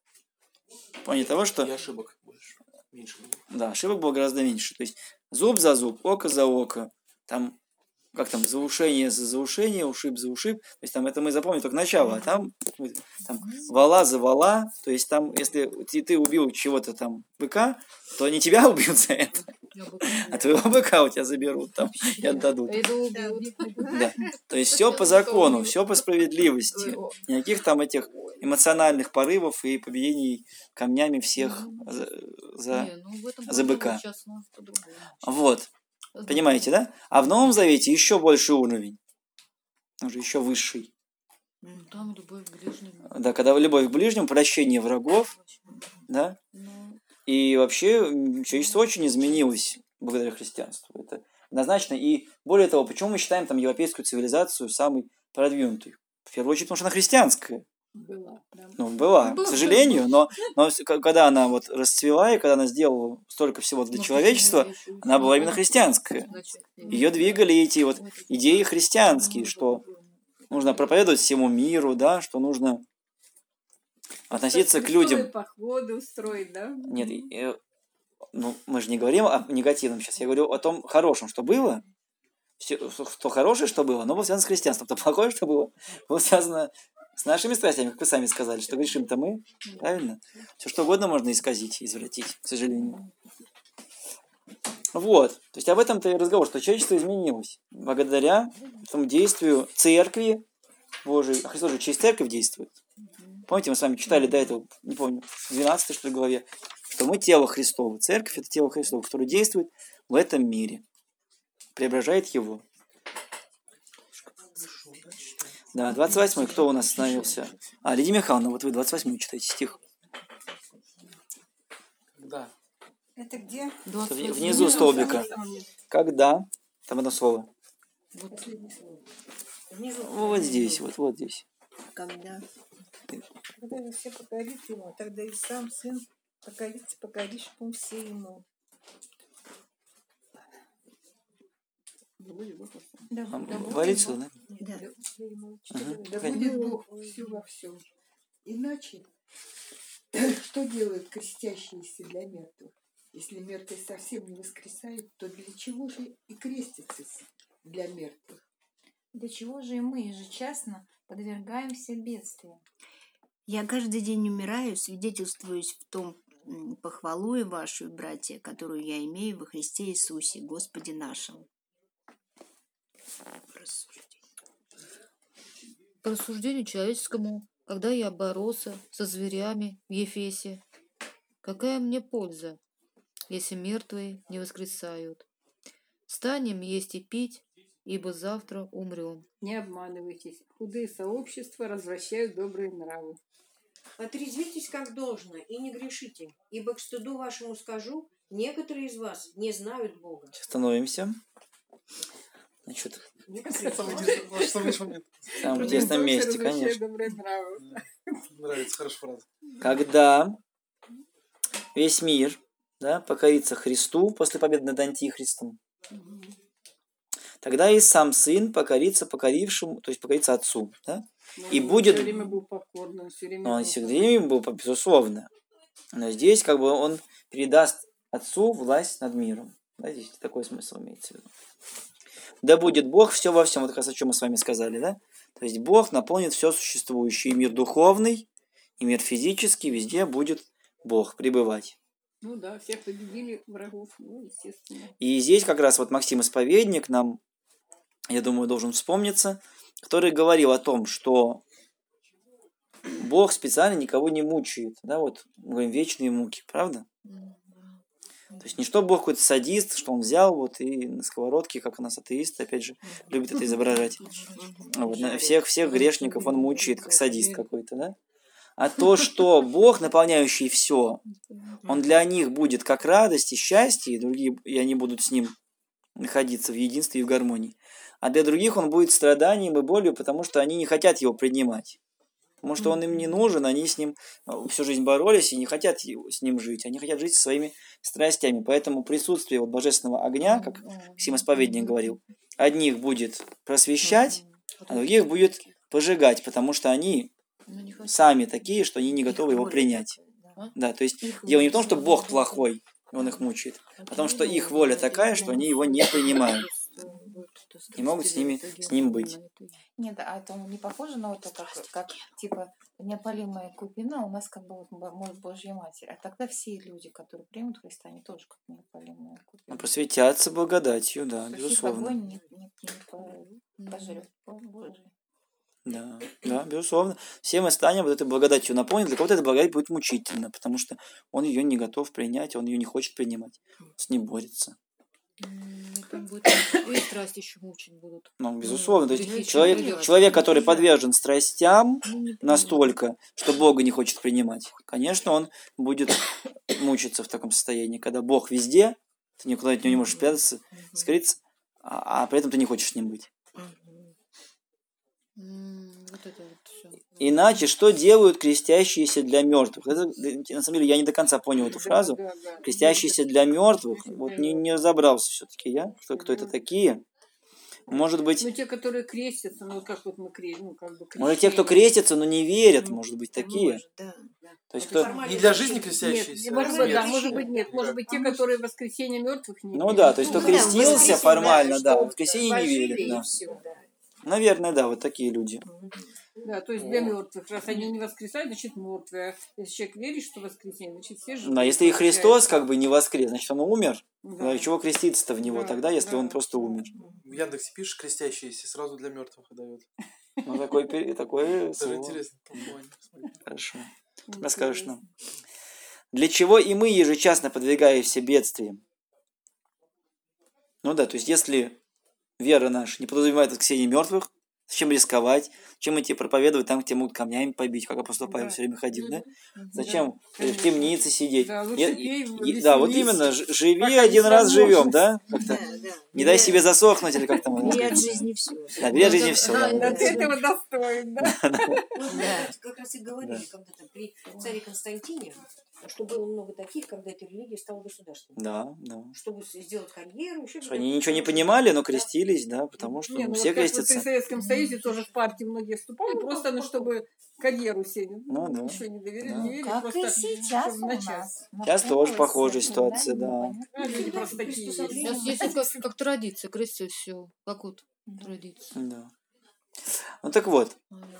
В плане того, что... И ошибок больше. Меньше было. Да, ошибок было гораздо меньше. То есть зуб за зуб, око за око. Там, как там, заушение за заушение, ушиб за ушиб. То есть там это мы запомним только начало. А там, там вала за вала. То есть там, если ты, ты убил чего-то там быка, то не тебя убьют за это, а твоего быка у тебя заберут там и отдадут. Да. То есть все по закону, все по справедливости. Никаких там этих эмоциональных порывов и победений камнями всех за, за, Не, ну в этом за плане быка. сейчас у нас по-другому. Вот. Понимаете, да? А в Новом Завете еще больше уровень. Уже еще высший. Ну, там любовь к ближнему. Да, когда любовь к ближнему, прощение врагов, да? Ну, И вообще м, человечество очень изменилось благодаря христианству. Это однозначно. И более того, почему мы считаем там европейскую цивилизацию самой продвинутой? В первую очередь, потому что она христианская. Была, да. Ну, была, к сожалению, но, но с- к- когда она вот расцвела, и когда она сделала столько всего для человечества, она была именно христианская. Ее двигали эти вот идеи христианские, что нужно проповедовать всему миру, да, что нужно относиться к людям. Крестовые походы устроить, да? Нет, э, ну, мы же не говорим о негативном сейчас, я говорю о том хорошем, что было. Все, то хорошее, что было, оно было связано с христианством. То плохое, что было, было связано с нашими страстями, как вы сами сказали, что грешим-то мы, правильно? Все что угодно можно исказить, извратить, к сожалению. Вот. То есть об этом-то и разговор, что человечество изменилось благодаря этому действию церкви Божией. А Христос же через церковь действует. Помните, мы с вами читали до этого, не помню, в двенадцатой, что ли, главе, что мы тело Христово. Церковь – это тело Христово, которое действует в этом мире, преображает его. Да, двадцать восьмой, кто у нас остановился? А, Лидия Михайловна, вот вы двадцать восьмой читаете стих. Да. Это где? В- Внизу столбика. Когда? Там одно слово. Внизу. Вот здесь, вот, вот здесь. Когда? Когда вы все покорите ему, тогда и сам сын покорится, покоришь ему все ему. Да, Вам да, говорить сюда, да? да. Ага. Да будет Бог все во всем. Иначе, что делают крестящиеся для мертвых? Если мертвый совсем не воскресает, то для чего же и крестится для мертвых? Для чего же и мы ежечасно подвергаемся бедствиям? Я каждый день умираю, свидетельствуюсь в том м, похвалую вашу, братья, которую я имею во Христе Иисусе, Господе нашем. по рассуждению человеческому, когда я боролся со зверями в Ефесе, какая мне польза, если мертвые не воскресают? Станем есть и пить, ибо завтра умрем. Не обманывайтесь. Худые сообщества развращают добрые нравы. Отрезвитесь как должно и не грешите, ибо к стыду вашему скажу, некоторые из вас не знают Бога. Становимся. Значит, Некоторые из Самый вас- интересный- ваш самый интересный момент. в самом интересном месте, Развращают конечно. добрые нравы. Нравится, хорошая фраза. Когда весь мир, да, покорится Христу после победы над Антихристом, тогда и сам Сын покорится покорившему, то есть покорится Отцу, да? Ну, И он будет- все время был покорным, все время Но он был всегда им был, безусловно. Но здесь как бы он передаст Отцу власть над миром. Да, здесь такой смысл имеется в виду. Да будет Бог все во всем. Вот как раз о чем мы с вами сказали, да? То есть Бог наполнит все существующее. И мир духовный, и мир физический, везде будет Бог пребывать. Ну да, всех победили врагов, ну, естественно. И здесь как раз вот Максим Исповедник нам, я думаю, должен вспомниться, который говорил о том, что Бог специально никого не мучает. Да, вот мы говорим вечные муки, правда? То есть не что Бог какой-то садист, что он взял вот и на сковородке, как у нас атеисты, опять же, любят это изображать. Вот, на всех, всех грешников он мучает, как садист какой-то, да? А то, что Бог, наполняющий все, он для них будет как радость и счастье, и другие, и они будут с ним находиться в единстве и в гармонии. А для других он будет страданием и болью, потому что они не хотят его принимать. Потому что он им не нужен, они с ним всю жизнь боролись и не хотят с ним жить. Они хотят жить со своими страстями. Поэтому присутствие вот божественного огня, как Сим Исповедник говорил, одних будет просвещать, а других будет пожигать, потому что они сами такие, что они не готовы его принять. Да, то есть дело не в том, что Бог плохой, и он их мучает, а в том, что их воля такая, что они его не принимают. Не могут с ними, с ним быть. Нет, а это не похоже на это, как, как типа неопалимая купина у нас как бы вот может Божья Матерь. А тогда все люди, которые примут Христа, они тоже как неопалимая купина. Просветятся благодатью, да, то безусловно. Огонь не, не, не пожрет Божий. Да, да, безусловно. Все мы станем вот этой благодатью наполнены. Для кого-то эта благодать будет мучительна, потому что он ее не готов принять, он ее не хочет принимать, с ним борется. Там будет и страсти еще мучить будут. Ну, безусловно. То есть человек, человек, который подвержен страстям настолько, что Бога не хочет принимать, конечно, он будет мучиться в таком состоянии, когда Бог везде, ты никуда от него не можешь спрятаться, скрыться, а, а при этом ты не хочешь с ним быть. Вот это вот все. Иначе что делают крестящиеся для мертвых? Это, на самом деле, я не до конца понял эту фразу. Крестящиеся для мертвых. Вот не, не разобрался все-таки я, кто, кто это такие. Может быть... Ну, те, которые крестятся, ну, как вот мы крестим, ну, как бы крещение. Может, те, кто крестятся, но не верят, может быть, такие. Может, да. То есть, кто... Не для жизни крестящиеся. Нет, может быть, да, может быть, нет. Может быть, те, которые в воскресенье мертвых не Ну верят. да, то есть, кто Ну, крестился да, формально, да, да, в что воскресенье не верит. Да. Всё, да. Наверное, да, вот такие люди. Да, то есть для мертвых. Раз они не воскресают, значит мертвые. Если человек верит, что воскресенье, значит все живые. Но если и Христос как бы не воскрес, значит, он умер. Да. Да. И чего креститься-то в него Да, тогда, если да. он просто умер? В Яндексе пишешь крестящиеся, сразу для мертвых выдает. Ну, такое, пе- такое Даже слово. интересно. По-моему, посмотри. Хорошо. Расскажешь нам. Для чего и мы ежечасно подвергаемся бедствиям? Ну да, то есть если вера наша не подразумевает воскресение мертвых, зачем рисковать? Зачем идти проповедовать там, где могут камнями побить, как апостол Павел Да. все время ходил, да? Да, Зачем в конечно. темнице сидеть? Да, лучше Я- пей, и- да, вот веселись, именно, ж- живи пока один есть раз живем, возможность. да? Как-то Да, да. не дай себе засохнуть, или как там это Бери от говорится? жизни все. Да, бери от жизни все. Да, Да, от этого достоин, да. Вот Да. как раз и говорили когда-то при царе Константине, что было много таких, когда эта религия стала государственной. да, да. Чтобы сделать карьеру. еще Что они ничего не понимали, но крестились, да, потому что Не, ну, ну все вот как вот крестятся. при Советском Союзе тоже в партии многие вступали, просто ну, чтобы карьеру себе Ну да. ничего не доверили, Да. не верили, Как просто и сейчас чтобы у начать. нас. Сейчас тоже похожая Напомнилось, ситуация, да. непонятно. А, люди просто такие есть. Сейчас есть как, как традиция, крестить все. Как вот традиция. Да. Ну так вот,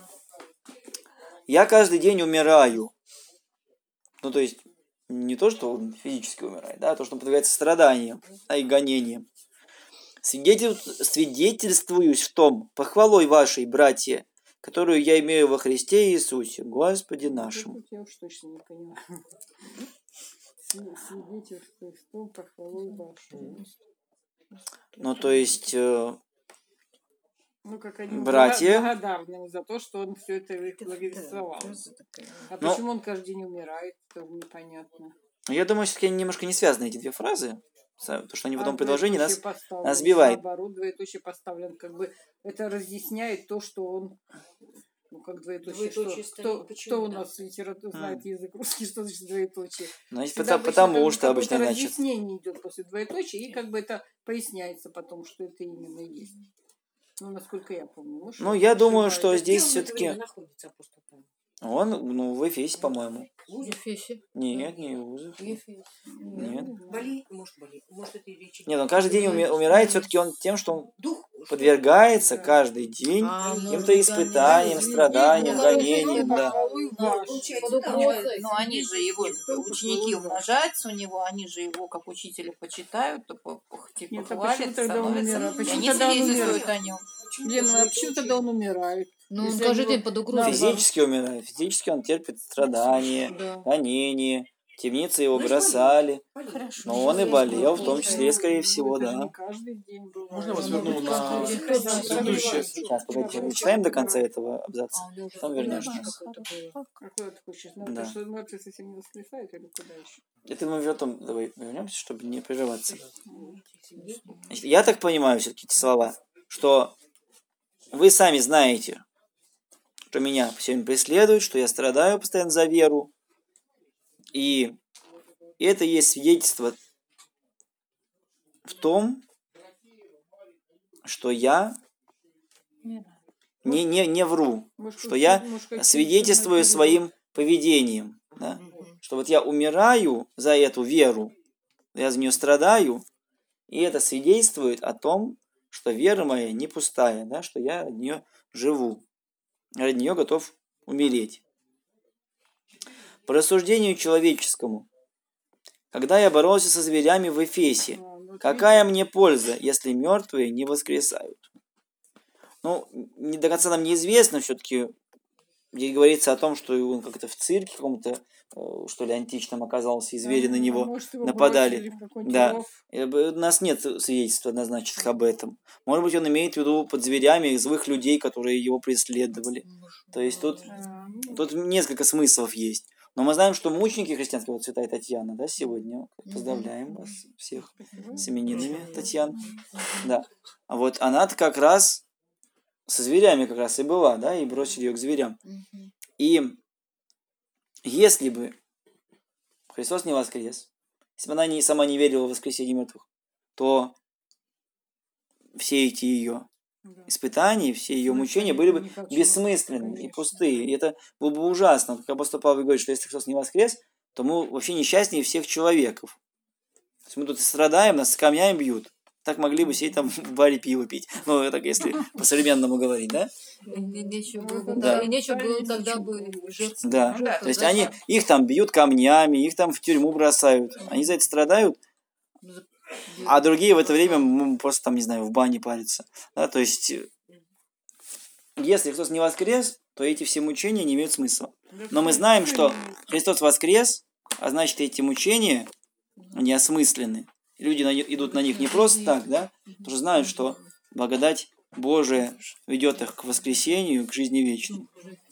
я каждый день умираю. Ну то есть не то, что он физически умирает, да, а то, что он подвергается страданиям, да, и гонениям. Свидетель... Свидетельствуюсь в том, похвалой вашей, братья, которую я имею во Христе Иисусе, Господе нашему. Вот я уж точно не поняла. Свидетельствую в том, похвалой вашу. Ну то есть, э, Ну, как они Братья. благодарны за то, что он все это их благовествовал. А Ну, почему он каждый день умирает, то непонятно. я думаю, все-таки они немножко не связаны, эти две фразы. То, что они в одном А предложении нас, двоеточие поставлено, нас сбивает. Наоборот, двоеточие поставлен. Как бы это разъясняет то, что он... Ну, как двоеточие. Двоеточие Что, стоит. кто, Почему, кто у да? нас литература знает язык русский, что значит двоеточие? Значит, Всегда потому, обычно потому как бы что обычно какое-то иначе. разъяснение идет после двоеточия, и как бы это поясняется потом, что это именно и есть. Ну, насколько я помню. Может, Ну, я думаю, ошибаюсь. что здесь Где он в это все-таки... время находится, апостол Павел? Он, ну, в Эфесе, по-моему. В Ефесе. Нет, не в Узов. Ефесе. Нет. Бали, может, Бали. Может, это и речь идет. Нет, он каждый день уми- умирает все-таки он тем, что он Дух. подвергается каждый день А, ну, каким-то испытаниям, страданиям, гонениям, да. Да. Под угрозой. Ну, они же его, ученики умножаются у него, они же его как учителя почитают, то по- типа Нет, а хвалят, почему тогда он становятся. умирает? И Почему они тогда он свидетельствуют умирает? о нем. Лена, а почему тогда он умирает? Ну, он Если каждый они день вот под угрозой. наоборот. Физически умирает, физически он терпит страдания, Да. гонения, в темнице его Значит, бросали, Хорошо. но он и Сейчас болел, в будет том хуже. числе, скорее Ну, всего, это же не да. каждый день бывает. Можно я вас Оно верну будет на каждый день. Кто знает, предыдущее? Сейчас, погодите, дочитаем до конца этого абзаца, А у него уже потом сколько вернешь лет нас. какое-то было? А куда ты хочешь? На Да. то, что мертвые совсем не воскресают или куда еще? Это мы потом давай вернемся, чтобы не прерываться. Значит, я так понимаю все-таки эти слова, что вы сами знаете, что меня все время преследуют, что я страдаю постоянно за веру, и это есть свидетельство в том, что я не, не, не вру, Может, что какие- я может, какие-то свидетельствую мотивы своим поведением, да? Что вот я умираю за эту веру, я за нее страдаю, и это свидетельствует о том, что вера моя не пустая, да? Что я ради нее живу, ради нее готов умереть. По рассуждению человеческому, когда я боролся со зверями в Эфесе, А, вот какая видите, мне польза, если мертвые не воскресают? Ну, не до конца нам неизвестно, все-таки здесь говорится о том, что он как-то в цирке каком-то, э, что ли, античном оказался, и звери на а, него может, его нападали. бросили в какой-нибудь Да. ров. Э, б- У нас нет свидетельств однозначных об этом. Может быть, он имеет в виду под зверями злых людей, которые его преследовали. То есть тут, А, ну, тут несколько смыслов есть. Но мы знаем, что мученики христианские, вот святая Татьяна, да, сегодня, поздравляем вас всех с именинами, Татьяна. Да. А вот она-то как раз со зверями как раз и была, да, и бросили ее к зверям. И если бы Христос не воскрес, если бы она не, сама не верила в воскресение мертвых, то все эти ее да. испытания, все ее Смысла мучения нет были бы никакого, бессмысленны и конечно. пустые. И это было бы ужасно. Как апостол Павел говорит, что если Христос не воскрес, то мы вообще несчастнее всех человеков. То есть мы тут страдаем, нас с камнями бьют. Так могли бы сидеть там в баре пиво пить. Ну, это если по-современному говорить, да? И не- нечего Ну, было, это бы- да. и нечего было Да, тогда ничего бы было. жертв- Да. Ну да, То есть жертвовать. они, их там бьют камнями, их там в тюрьму бросают. Они за это страдают, За- а другие в это время м, просто там, не знаю, в бане парятся. Да, то есть, э, если Христос не воскрес, то эти все мучения не имеют смысла. Да Но мы всё- знаем, всё что имеет. Христос воскрес, а значит, эти мучения неосмысленны. Люди на- идут на них не просто так, да, потому что знают, что благодать Божия ведет их к воскресению, к жизни вечной.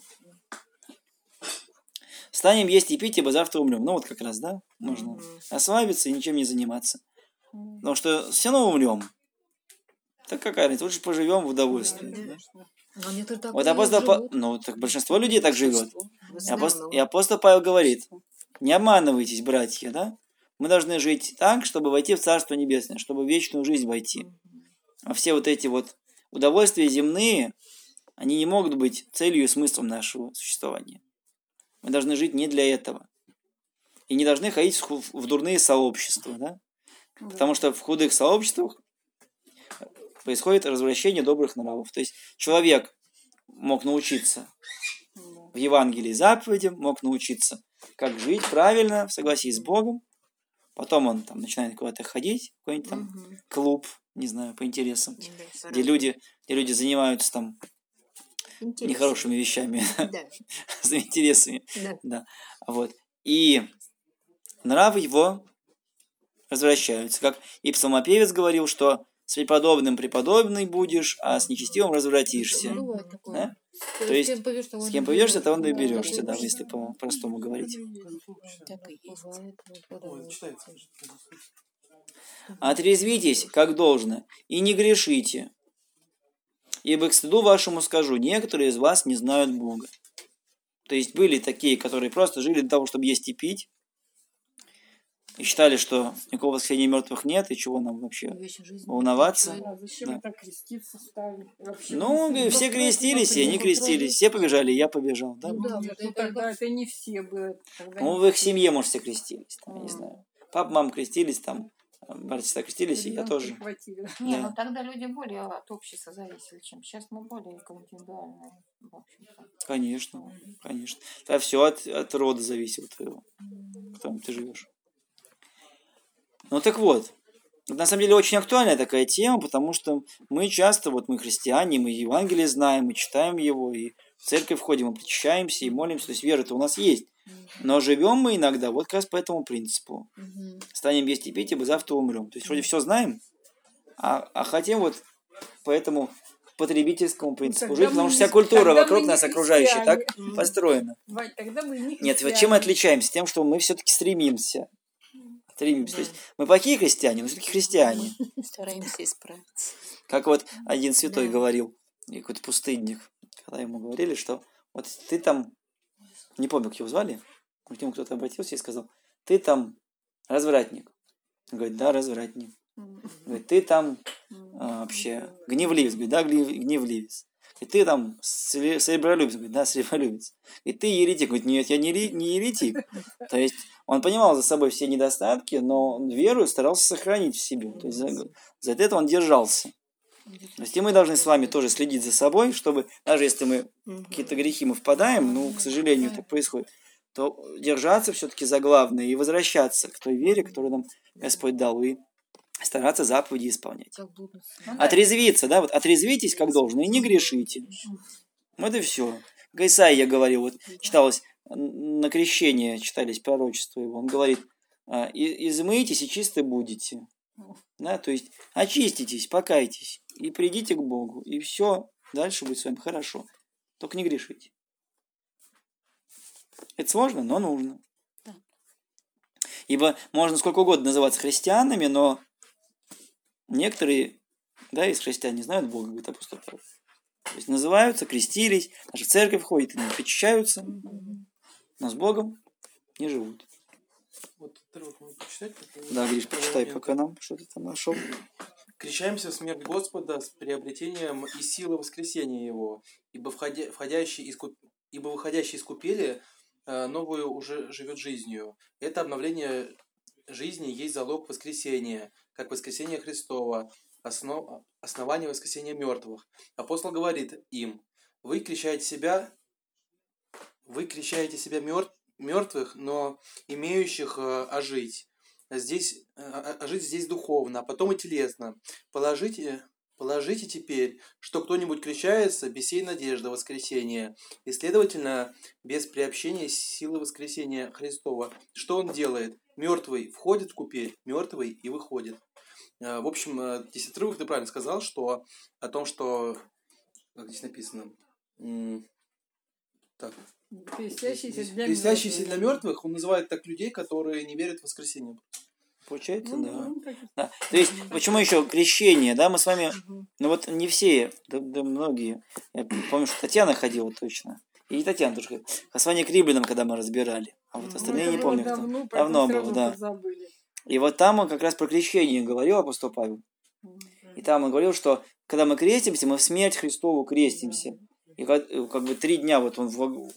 Станем есть и пить, ибо завтра умрем. Ну вот как раз, да, можно расслабиться и ничем не заниматься. Потому что все равно умрем. Так какая разница, лучше поживем в удовольствии. Да? Но некоторые так Вот и апостол, Па- живут. ну так большинство людей так живет. В И апостол, основном. и апостол Павел говорит, не обманывайтесь, братья, да? Мы должны жить так, чтобы войти в Царство Небесное, чтобы в вечную жизнь войти. А все вот эти вот удовольствия земные, они не могут быть целью и смыслом нашего существования. Мы должны жить не для этого. И не должны ходить в ху- в дурные сообщества, да? Потому что в худых сообществах происходит развращение добрых нравов. То есть человек мог научиться в Евангелии заповедям, мог научиться, как жить правильно, в согласии с Богом. Потом он там начинает куда-то ходить, в какой-нибудь там клуб, не знаю, по интересам, где люди, где люди занимаются там Интересно. нехорошими вещами, Да. с интересами. Да. Да. Вот. И нравы его развращаются. Как и псалмопевец говорил, что с преподобным преподобный будешь, а с нечестивым развратишься. Ну, бывает такое. Да? То То есть, есть, с кем поведешься, того с и кем поведешься, того и доберешься. доберешься, да, если по-простому говорить. Так и есть. Бывает, вот, Ой, вот. читается. Отрезвитесь, как должно, и не грешите. Ибо к стыду вашему скажу, некоторые из вас не знают Бога. То есть были такие, которые просто жили для того, чтобы есть и пить, и считали, что никакого воскресения мертвых нет, и чего нам вообще Вечная жизнь. волноваться. А зачем Да. это креститься стали? Вообще Ну, не все знаю. крестились, и они крестились. Все побежали, и я побежал. Да? Ну да, Нет, вот ну это тогда как- это не все были. Тогда Ну, не в их все. семье, может, все крестились. Там, я не А. знаю. Папа, мама крестились, там, братья сестра крестились, и я Ребенка тоже. прихватили. Не, Да. ну тогда люди более от общества зависели, чем сейчас мы более индивидуальные, в общем-то. Конечно, конечно. Да, все от, от рода зависит, твоего, в котором ты живешь. Ну так вот, на самом деле очень актуальная такая тема, потому что мы часто, вот мы христиане, мы Евангелие знаем, мы читаем его, и в церковь ходим, мы причащаемся и молимся, то есть вера-то у нас есть. Но живем мы иногда вот как раз по этому принципу. Станем есть и пить, ибо завтра умрем. То есть вроде все знаем, а, а хотим вот по этому потребительскому принципу Ну, жить, тогда потому мы что не- вся культура тогда вокруг мы нас не окружающая так христиане. построена. Вань, тогда мы не Нет, вот христиане. чем мы отличаемся? Тем, что мы все-таки стремимся. Стремимся. То есть мы плохие христиане, но все-таки христиане. Стараемся исправиться. Как вот один святой Да. говорил, и какой-то пустынник, когда ему говорили, что вот ты там, не помню, как его звали, к нему кто-то обратился и сказал, ты там развратник. Он говорит, да, развратник. Говорит, ты там а, вообще гневливец. Говорит, да, гнев- гневливец. И ты там сре- сребролюбец. Говорит, да, сребролюбец. И ты еретик. Говорит, нет, я не, ре- не еретик. То есть он понимал за собой все недостатки, но веру старался сохранить в себе. То есть за, за это он держался. То есть и мы должны с вами тоже следить за собой, чтобы даже если мы в какие-то грехи мы впадаем, ну, к сожалению, так происходит, то держаться все-таки за главное и возвращаться к той вере, которую нам Господь дал, и стараться заповеди исполнять. Отрезвиться, да, вот отрезвитесь как должно и не грешите. Вот и все. Как Исаия говорил, вот читалось на крещение, читались пророчества его, он говорит, а, «И- измыйтесь и чисты будете. Да, то есть очиститесь, покайтесь и придите к Богу, и все, дальше будет с вами хорошо. Только не грешите. Это сложно, но нужно. Да. Ибо можно сколько угодно называться христианами, но некоторые, да, из христиан не знают Бога, говорит апостол Павел. То есть называются, крестились, даже в церковь ходят, и не причащаются, но с Богом не живут. Вот отрывок можно почитать? Да, Гриш, почитай пока нам, что ты там нашел. Крещаемся в смерть Господа с приобретением и силы воскресения Его, ибо, входя, входящий из, куп- ибо выходящий из купели э, новую уже живет жизнью. Это обновление жизни есть залог воскресения, как воскресение Христова, основ, основание воскресения мертвых. Апостол говорит им, вы крещаете себя, вы крещаете себя мертв, мертвых, но имеющих э, ожить. Здесь, э, ожить здесь духовно, а потом и телесно. Положите, положите теперь, что кто-нибудь крещается без сей надежды воскресения, и, следовательно, без приобщения силы воскресения Христова. Что он делает? Мертвый входит в купель, мертвый и выходит. Э, В общем, э, здесь отрывок ты правильно сказал, что о том, что, как здесь написано, м, так, Крестящиеся для крестящиеся для мертвых. мертвых, он называет так людей, которые не верят в воскресение. Получается, Ну, да. ну, так- Да. То есть, почему еще крещение, да, мы с вами, ну вот не все, да, да многие, я помню, что Татьяна ходила точно, и не Татьяна тоже ходила, послание к римлянам, когда мы разбирали, а вот Ну, остальные это не было помню, кто. давно, поэтому Давно было, сразу да. позабыли. И вот там он как раз про крещение говорил апостол Павел, и там он говорил, что когда мы крестимся, мы в смерть Христову крестимся, и как, как бы три дня вот он в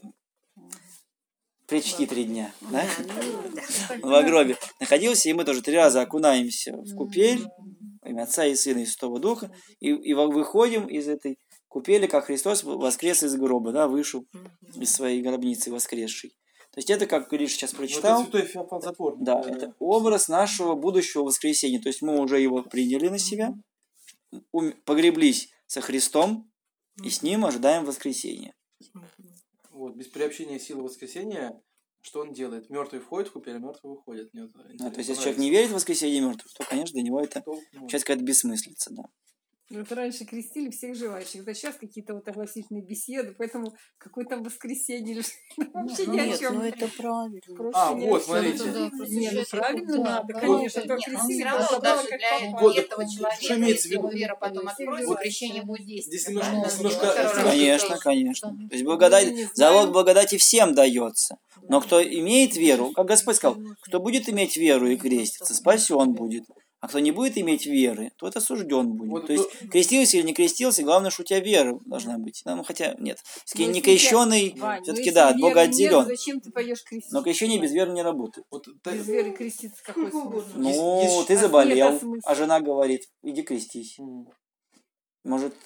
почти три дня, да? В гробе находился, и мы тоже три раза окунаемся в купель во имя Отца и Сына и Святого Духа, и, и во- выходим из этой купели, как Христос воскрес из гроба, да, вышел из своей гробницы воскресший. То есть это, как Гриша сейчас Вот прочитал, это святой Феофан Затворник. да, э, это образ нашего будущего воскресения. То есть мы уже его приняли на себя, ум- погреблись со Христом, и с ним ожидаем воскресения. Вот, без приобщения силы воскресения, что он делает? Мертвый входит в купель, а мертвый выходит. Мне вот Да, интересно, то есть если человек нравится. не верит в воскресение мертвых, то, конечно, для него это Толк, ну, сейчас какая-то бессмыслица, да. Вот раньше крестили всех желающих, да сейчас какие-то вот огласительные беседы, поэтому какое там воскресенье или что- вообще ни о Нет, чем. ну это правильно. Просто А, ни о вот, чём. смотрите. Да, Не, ну правильно да, надо, да. конечно. То Нет, но крестили, все а равно потом даже как для попало. Вот, этого что человека, имеется в если его виду? вера потом Вот, откроется, вот крещение будет действовать. Здесь немножко, да? здесь немножко, Вот немножко- второй Конечно, вопрос. конечно. Да. То есть благодать, Мы не знаем. залог благодати всем дается. Но кто имеет веру, как Господь сказал, кто будет иметь веру и креститься, спасен будет. А кто не будет иметь веры, тот осужден будет. Вот То есть то- крестился или не крестился, главное, что у тебя вера должна быть. Ну, хотя нет. Если Ну, не если крещенный, Вань, ну, все-таки если да, от Бога веры нет, отделен. зачем ты пойдешь креститься? Но крещение без веры не работает. вот та- Без веры креститься какой смысл? Ну, Есть- ты есть- заболел, нет смысла. а жена говорит, иди крестись. М. Может,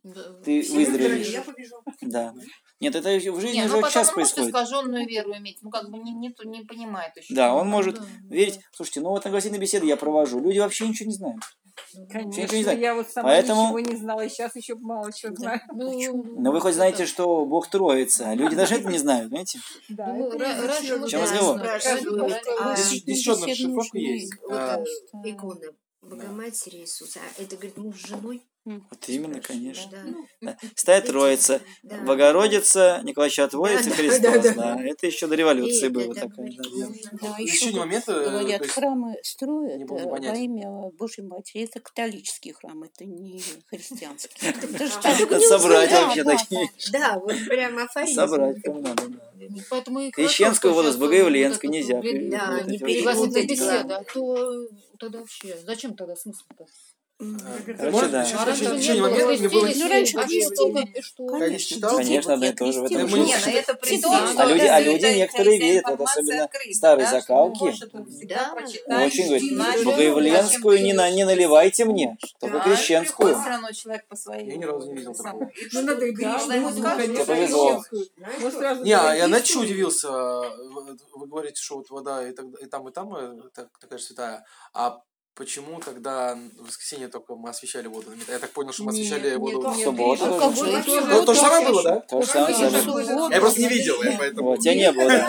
ты Все выбрали, выздоровеешь. я побежу. Да. Нет, это в жизни Не, уже ну потом сейчас он может происходит. искаженную веру иметь. Ну, как бы не, не, не понимает еще. Да, он Ну может да, верить. да. Слушайте, ну вот нагласительные беседы я провожу. Люди вообще ничего не знают. Вообще ничего не Конечно, знают. я вот сама Поэтому, ничего не знала, и сейчас еще мало чего знаю. Ну, ну вы хоть это- знаете, что Бог Троица, а люди даже это не знают, знаете? Да, Ну, это ра- из-за раньше чего мы В чем да, разговор? знали. Спрашивают, Раньше- а, Здесь, здесь еще одна шифровка есть. вот А, э, икона Богоматери Иисуса. А это, говорит, муж с женой? Вот именно, конечно. Да. Да. Святая Троица, Да. Богородица, Николай Чудотворец Да, и да, Христос. да, да. Да, это еще до революции И было это, такое. говорит, Да. ну, Да, Еще еще не момент, э, то говорят, есть храмы строят не было э, во непонятен. имя Божьей Матери. Это католический храм, это не христианский. Это же А, человек Надо не собрать узнает. вообще Да, такие. Да, вот прям афоризм. Собрать прям надо, да. Поэтому и Крещенскую хорошо, воду что с щас Богоявленской вот нельзя. это вот Да, вот не эти вот- пригласительная перепутать беседа, главное. а то тогда вообще, зачем тогда смысл-то? Короче, Может, да. еще, А раньше еще, не еще не было момент, мне было... крестились, Ну, раньше а крестили. только и что? Конечно, Детей Конечно, вот одно я и то же в этом крестила. же. Не, ну это при том, Всегда. что А люди, а это- люди это- некоторые вся верят, вот информация особенно открыта, старые да, что закалки. он может всегда Да. прочитать, Очень говорит, узнать, Богоявленскую не, на, не наливайте мне, только Да, крещенскую. приходит все равно человек по своей. Я ни разу не видел такого. Ну, надо и Да, гречку, ему ну, скажут, конечно, тебе повезло. крещенскую. Мы сразу Не, а я говорим, на «Иисус». чего удивился. Вы, вы говорите, что вот вода и, так- и там, и там э, так- такая же святая. А почему тогда в воскресенье только мы освещали воду? Я так понял, что мы Нет, освещали нет, воду. нет, В субботу Гриша, тоже. в субботу То- тоже. То, то же самое было, да? То же самое Конечно, абсолютно. было. Я просто не видел, я поэтому... Вот, тебя не было, да.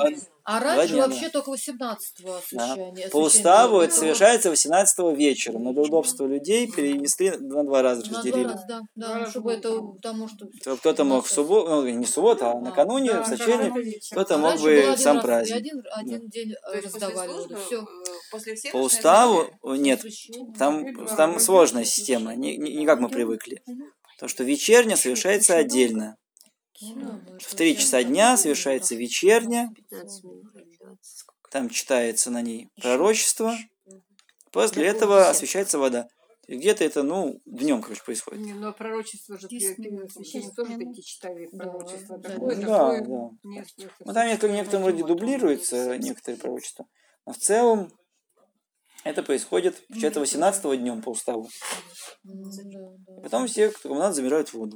А Два раньше дня, вообще только восемнадцатого Да. освещания. По уставу это совершается восемнадцатого вечера, но для удобства людей перенесли на два раза На два разделили. раза, да, Два да, раза чтобы было. это, потому что... То Кто-то мог в субботу, ну не в субботу, а накануне, в сочельник, кто-то мог Раньше был бы один в сам раз, и праздник. один, один день э, То есть после раздавали службы, воду, все. э, после всех По начинают уставу освещать? нет, там, там сложная система, не, не, не как мы привыкли. То, что вечерня совершается отдельно. В три часа дня совершается вечерня, пятнадцать минут, двадцать, сколько. там читается на ней пророчество, после этого освещается вода. И где-то это, ну, днем, короче, происходит. Не, ну а пророчество же перед перед освящением тоже такие читали Да, пророчество. да. Такое, Ну такое. да, да. Нет, нет, Ну, там некоторые, некоторые вроде дублируются, некоторые пророчества. Но в целом это происходит, получается, восемнадцатого днем по уставу. Потом все, кому надо, забирают воду.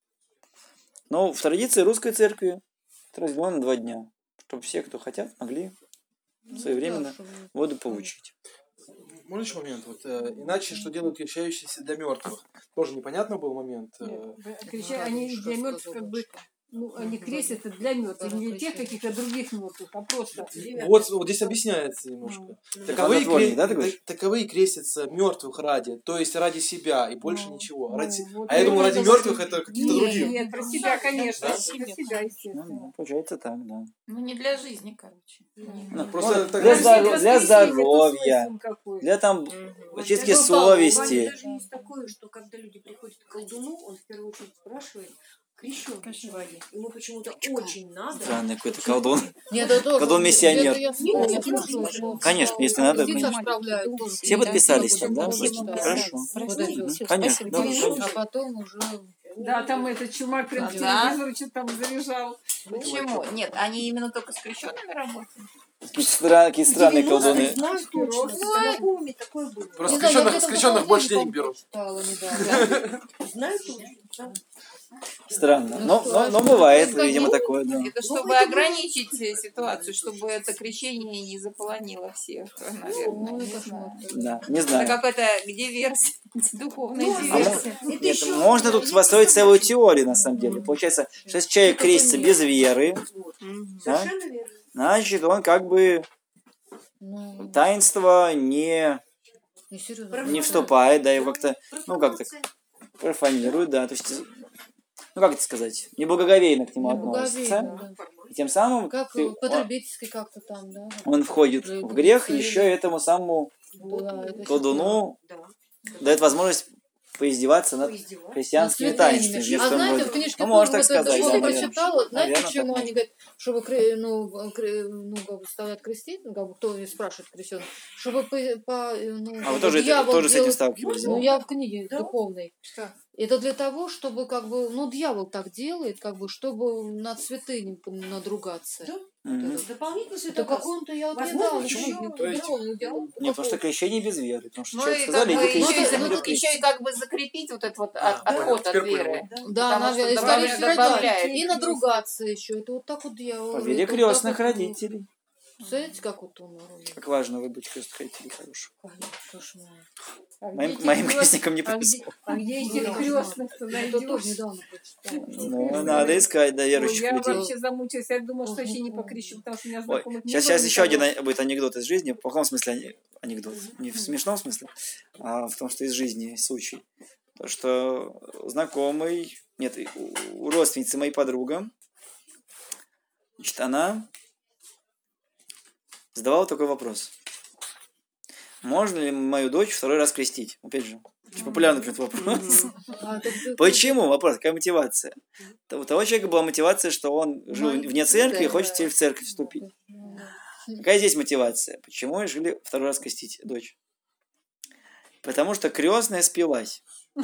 Но в традиции русской церкви это разделено на два дня, чтобы все, кто хотят, могли своевременно воду получить. Можно еще момент? Вот, э, иначе, что делают крещающиеся для мертвых? Тоже непонятно был момент. э, Нет, крича- они для мертвых как бы, ну, они крестятся для мертвых, не для тех каких-то других мертвых, а просто. Вот, вот здесь объясняется немножко. Таковые, Плодотворник, кре- да, ты говоришь? та- таковые крестятся мертвых ради, то есть ради себя и больше Ну, ничего. ну, Ради- вот а я думал, это ради вот- мертвых это каких-то Нет, других. нет, про себя, конечно, Да? про себя, Ну, естественно. да, получается так, да. Ну, не для жизни, короче. Ну, Просто вот так- для, Каждый здоро- раз для воскресенье, то здоровья, смысл какой. для там очистки Даже совести. есть такое, что когда люди приходят к колдуну, он в первую очередь спрашивает, крещенки воде. Ему почему-то очень надо. Странный какой-то колдун. Нет, это тоже. Колдун-миссионер. Это я слышала, я слышала, что- Конечно, что если надо, креститься конечно. отправляют тоже. Все подписались там, да? Очень много. Хорошо. Вот эти вот. Конечно, да, А конечно. потом уже... Да, там этот чумак прям Да. телевизор что-то там заряжал. Почему? Нет, они именно только с крещенными работают. Какие стра- какие странные колдуны. Знаю точно, в Педагогуме такое было. Просто Не знаю, я скрещенных, где-то скрещенных в больше Павловне, денег берут. читала недавно. Знаю точно. да. Странно. Ну Но, что, но, а но что бывает, такое видимо, колдун? такое, да. Это чтобы ограничить э, ситуацию, чтобы это крещение не заполонило всех, наверное. Ой, Не кошмар. знаю. Да, не Это знаю. какая-то диверсия, духовная А мо- диверсия. Это Нет, еще- можно тут построить целую теорию, на самом деле. Получается, что если человек крестится без веры, Вот. да, Совершенно верно. значит, он как бы Ну, в таинство не, не серьезно. не вступает, да, его как-то, ну, как так, профанирует, да, то есть, ну, как это сказать, неблагоговейно к нему относится. Благоговейно, да. И тем самым Как ты- э, потребительский как-то там, да? он входит в грех, еще этому самому Да, это колдуну Да. дает возможность поиздеваться над Поиздеваться. христианскими Над святынями. таинствами. в А некотором знаете, роде. в книжке Ну, можно тоже так вот это сказать, да, что наверное. прочитала, знаете, Наверное, почему так. они говорят, чтобы кре- ну, кре- ну, как бы стоят крестить, ну, как бы кто и спрашивает крещеных, чтобы по, по, ну, А как вы бы тоже, это- дьявол тоже с этим делает- сталкивались, Ну, да? я в книге Да. духовной. Что? Это для того, чтобы как бы, ну, дьявол так делает, как бы, чтобы над святыней надругаться. Да. Мгм. Это дополнительно Это святоотатство. какой-то, я вот не Возможно, дала. почему? То есть- Нет, потому что крещение без веры. Потому что Ну человек и как сказали, бы иди еще, крестись, и, он идет еще и креститься. как бы закрепить вот этот вот А, от- понял, отход от теперь понял. веры. Да, Потому она что исторически добавляет- добавляет. и надругаться еще. Это вот так вот дьявол. По это вере вот так крестных вот, родителей. Представляете, как вот он робит? Как важно выбрать крестных родителей хороших. Кошмар. А где Моим, этих моим крёст- крестникам не а где, повезло. а где этих Ну, крестных-то Это тоже найдешь? недавно прочитала. Ну, надо искать, да, Ой, верующих я людей. вообще замучилась. Я думала, что вообще не покрещу, потому что у меня Ой, знакомых не сейчас, было сейчас еще никого. один а- будет анекдот из жизни. В плохом смысле ане- анекдот. Не в смешном смысле, а в том, что из жизни случай. То, что знакомый, нет, у- у родственницы моей подруга, значит, она задавала такой вопрос. Можно ли мою дочь второй раз крестить? Опять же, очень популярный этот вопрос. А, так ты- Почему? Вопрос, какая мотивация? У того человека была мотивация, что он жил Ну, вне церкви и да, хочет да. теперь в церковь вступить. Какая здесь мотивация? Почему решили второй раз крестить дочь? Потому что крестная спилась.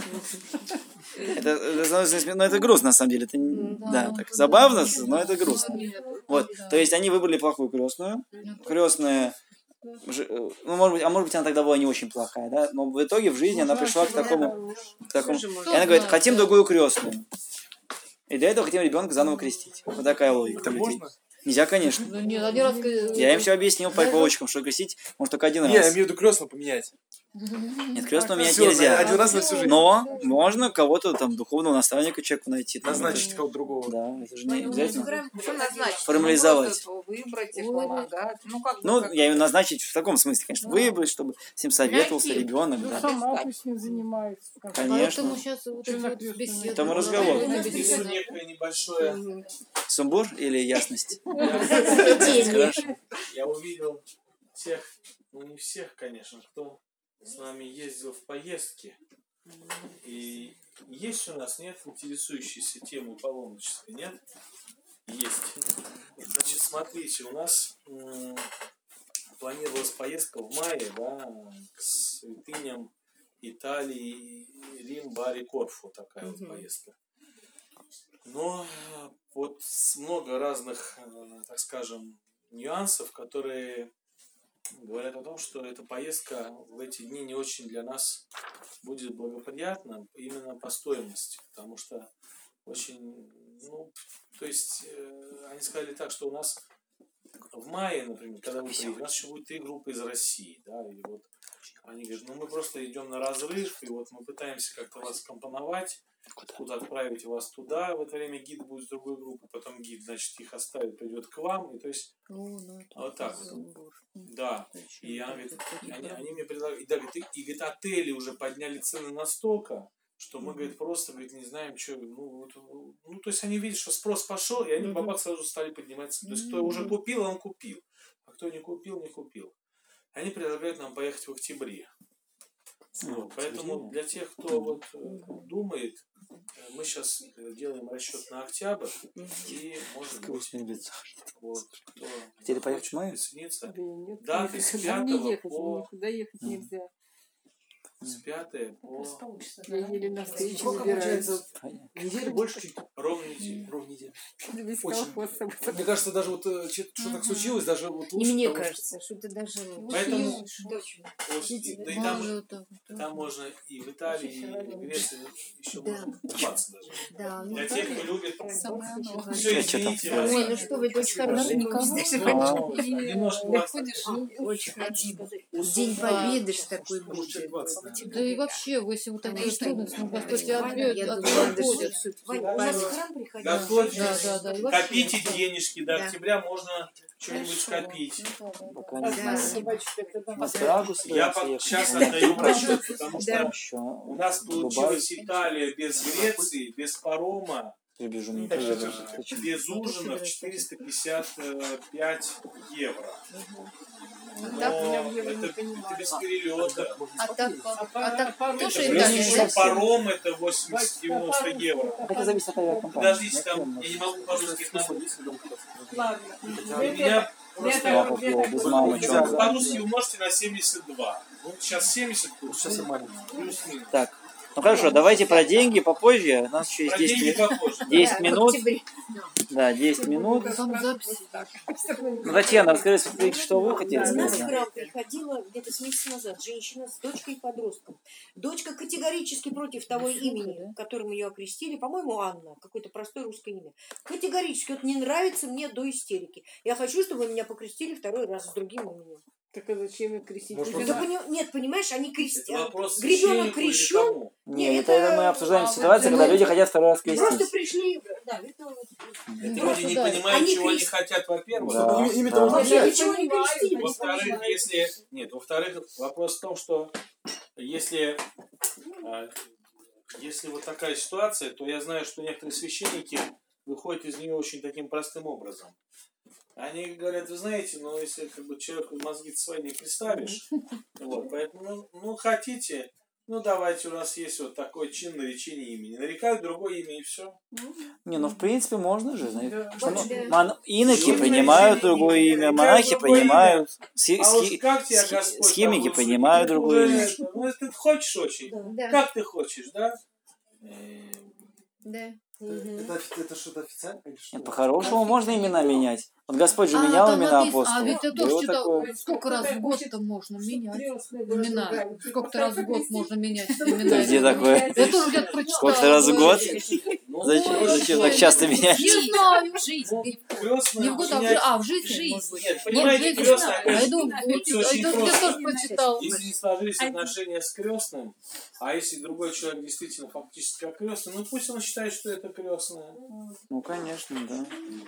Это, это, ну, это грустно, на самом деле. Это, не- да, так забавно, но это грустно. Вот, то есть они выбрали плохую крестную. Крестная, ж- э, ну, может быть, а может быть, она тогда была не очень плохая, да, но в итоге в жизни она пришла к такому, к такому. И она говорит, хотим другую крестную. И для этого хотим ребенка заново крестить. Вот такая логика. Это у людей. можно? Нельзя, конечно. Ну, нет, один раз... Я им все объяснил по полочкам, что крестить может только один Не, я раз. имею в виду крестного поменять. Нет, крестного менять Всё, нельзя. один раз на всю жизнь. Но можно кого-то там, духовного наставника человеку найти. там, Назначить это- кого-то другого. Да, это же не обязательно. Что назначить? Формализовать. Ну, просто выбрать их, помогать. Ну, как бы, Ну, как- я имею назначить в таком смысле, конечно, выбрать, чтобы с ним советовался Найти. ребенок. Ну, Да. сама пусть не занимается. как- Конечно. Поэтому сейчас вот эти вот беседы. Там и разговор. Да, Внесу беседы. некое небольшое. Сумбур или ясность? Я, я увидел тех, ну не всех, конечно, кто с нами ездил в поездки. И есть у нас, нет, интересующейся темой паломничества, нет? Есть. Значит, смотрите, у нас м, планировалась поездка в мае, да, к святыням Италии, Рим, Бари, Корфу, такая вот поездка. Но э, вот с- много разных, э, так скажем, нюансов, которые говорят о том, что эта поездка в эти дни не очень для нас будет благоприятна именно по стоимости, потому что очень, ну, то есть э, они сказали так, что у нас в мае, например, когда вы приедете, у нас еще будет три группы из России, да, и вот они говорят, ну мы просто идем на разрыв, и вот мы пытаемся как-то вас компоновать, куда отправить вас туда, в это время гид будет с другой группы, потом гид, значит, их оставит, придет к вам, и то есть О, ну, это вот так вот. сумбур. Да, Зачем? и она говорит, Это такие они, правила. они мне предлагают, и, да, говорит, и, и, говорит, отели уже подняли цены настолько, что мы, говорит, просто, говорит, не знаем, что, ну, вот, ну, то есть они видят, что спрос пошел, и они бабак сразу стали поднимать цены. То есть кто уже купил, он купил, а кто не купил, не купил. Они предлагают нам поехать в октябре. Вот, поэтому для тех, кто вот э, думает, э, мы сейчас делаем расчет на октябрь, и, может быть, вот, кто Хотели поехать в хочет мае? присоединиться, Да и нет, даты нет, с куда пятого мне ехать, по- никуда ехать Мгм. нельзя. с пятого по Я еле на встречу Сколько выбираюсь. получается? Неделю больше чуть? ровно неделю. Ровно неделю. Весь Очень. колхоз с собой. Мне кажется, даже вот э, че- что так случилось, даже вот И лучше, мне потому что- кажется, что это даже лучше. Поэтому Точно. вот, и- да и Мало там, вот так вот. там можно и в Италии, и в Греции еще Да. можно купаться даже. Да, ну, Для тех, кто любит. Самое новое. Все, Что там? извините. Ой, ну что вы, это очень хороший никого. новость. Ну, немножко вас Очень хочу. День Победы ж такой будет. Да и вообще, если вот такие Конечно, трудности, ну, Господь тебя я ответ, думаю, отводит. надо же всё-таки Вань, у нас в память. храм приходили. готовьте, Да, да, да. И вообще. копите денежки, до Да. октября можно что-нибудь скопить. Пока не знаю. Собачка, это там. На Прагу Я стоит сейчас ехать. отдаю расчет, потому что Еще у нас Дубай. получилась Италия без Греции, без парома, Прибежу не э, без ужинов четыреста пятьдесят пять евро. Но Так я в евро это, не это понимаю. без перелета. А так, а так тоже Это и плюс так еще нельзя. паром это восемьдесят-девяносто евро. Это зависит от авиакомпании. Подождите, там я не могу по-русски это назвать. Ладно. И меня просто Лапов его без мамы, чё он по-русски умножьте на семьдесят два. Ну, сейчас семьдесят курс. Сейчас я маленький. Плюс-минус. Так, Ну хорошо, давайте про деньги попозже. У нас еще есть Про деньги десять, попозже. десять Да, в минут. октябре. Да, десять минут. Там запись. Ну, Татьяна, расскажите, что вы хотели У нас сказать? в да? храм приходила где-то с месяца назад женщина с дочкой и подростком. Дочка категорически против того имени, которым ее окрестили. По-моему, Анна. Какое-то простое русское имя. Категорически. Вот не нравится мне до истерики. Я хочу, чтобы меня покрестили второй раз с другим именем. Так а зачем их крестить? Может, Пусть Да она- пони- Нет, понимаешь, они Это крестят. вопрос Ребенок священнику или крещен. кому? Не, Нет, это, это мы обсуждаем ситуацию, когда люди хотят второй раз Просто крестить. пришли. Да, это вот. Это Просто люди не да. понимают, Они чего они крест- хотят, во-первых. Да, Ими- ими-то да. уже Вообще нет. ничего не крестили. Во-вторых, если... Нет, во-вторых, вопрос в том, что если... а, Если вот такая ситуация, то я знаю, что некоторые священники выходят из нее очень таким простым образом. Они говорят, вы знаете, ну если как бы человеку мозги свои не представишь, вот, поэтому, ну, ну, хотите, ну давайте, у нас есть вот такой чин наречения имени. Нарекают другое имя и все. Не, ну в принципе можно же. знаете. Да. Что, ну, Да. мон- Иноки Ну, принимают наречение другое имени, имя, нарекают монахи другое принимают, схи- А уж схи- как тебя схи- Господь схимники там будет принимают судить, другое это имя. уже, ну, ты хочешь очень. Да. Как ты хочешь, да? Э, Да. Мгм. Это, это что-то официально или что? Нет, по-хорошему можно имена менять. Вот Господь же А, менял там имена написано- апостолов. А ведь я Было тоже читала, такое. сколько раз в год-то можно менять Крестная была имена. другая. Сколько раз в год можно менять Это имена. где такое? Я тоже где-то прочитала. Сколько раз в год? ну, Зачем, короче, зачем так часто менять? Не знаю. крестная Не в год, а в, менять- жи- а, в жизни. может быть. Нет, Нет, понимаете, в жизни. крестная, А я конечно, думаю, вот, всё очень это я просто. тоже прочитала. Если не сложились отношения с крестным, а если другой человек действительно фактически как крестный, ну пусть он считает, что это крестная. Ну, конечно, да.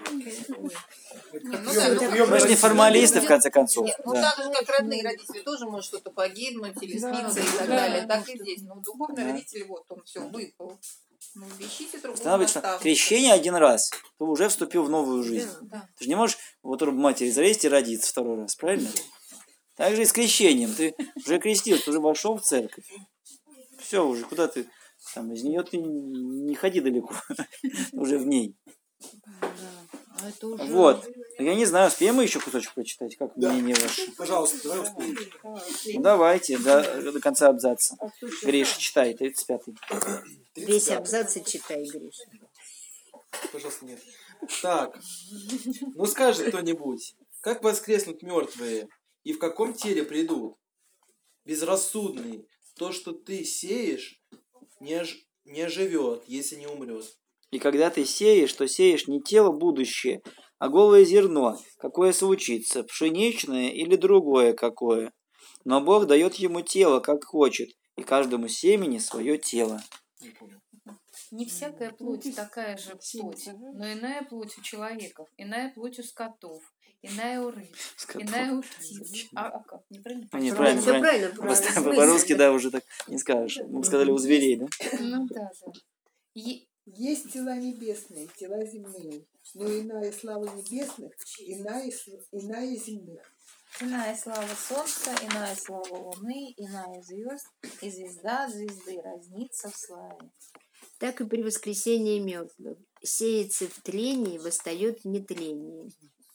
Ну, Мы же не формалисты, в конце концов. Нет, ну Да. так же, как родные родители, тоже может что-то погибнуть или Да, сниться и так да, далее. да. Так и здесь. Но духовный Да. родитель, вот он все выпал. Ну, ищите другого Надо быть, что наставника. крещение один раз, ты уже вступил в новую жизнь. Да. Ты же не можешь в утробу матери залезть и родиться второй раз, правильно? Так же и с крещением. Ты уже крестился, ты уже вошел в церковь. Все, уже куда ты там, из нее ты не ходи далеко. Уже в ней. А это уже... Вот. Я не знаю, успеем мы еще кусочек прочитать, как Да. мнение ваше? Пожалуйста, давай успеем. Ну давайте, до, до конца абзаца. Гриша, читай, тридцать пятый. Весь абзац и читай, Гриша. Пожалуйста, нет. Так, ну скажет кто-нибудь, как воскреснут мертвые и в каком теле придут? Безрассудный, то, что ты сеешь, не, ож- не оживет, если не умрет. И когда ты сеешь, то сеешь не тело будущее, а голое зерно, какое случится, пшеничное или другое какое. Но Бог дает ему тело, как хочет, и каждому семени свое тело. Не понял. Не всякая плоть такая же плоть, но иная плоть у человеков, иная плоть у скотов, иная у рыб, Скотов. иная у птиц. А, а как? Неправильно? Ну, неправильно, Всё правильно. правильно, правильно. По- По-русски, да, уже так не скажешь. Мы бы сказали у зверей, да? Ну да, да. Е- Есть тела небесные, тела земные, но иная слава небесных, иная, сл- иная земных. Иная слава солнца, иная слава луны, иная звезд, и звезда от звезды разнится в славе. Так и при воскресении мертвых. Сеется в тлении, восстает в нетлении.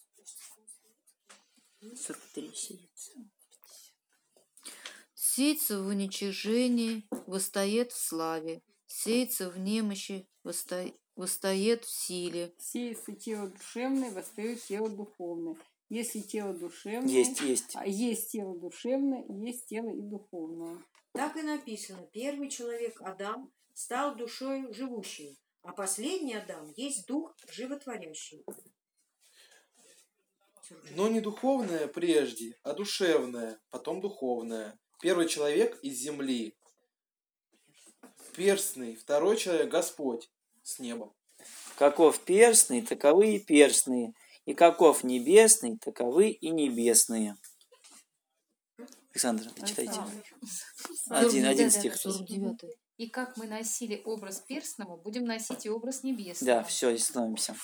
сорок три сеется. Сеется в уничижении, восстает в славе. Сеется в немощи, восста- восстает в силе. Сеется тело душевное, восстает тело духовное. Если тело душевное... Есть, есть. А есть тело душевное, есть тело и духовное. Так и написано. Первый человек, Адам, стал душой живущей, а последний Адам есть дух животворящий. Но не духовное прежде, а душевное, потом духовное. Первый человек из земли. Перстный, второй человек Господь с неба. Каков перстный, таковы и перстные. И каков небесный, таковы и небесные. Александр, читайте. Один, один стих. сорок девятый. И как мы носили образ перстного, будем носить и образ небесного. Да, все, здесь становимся.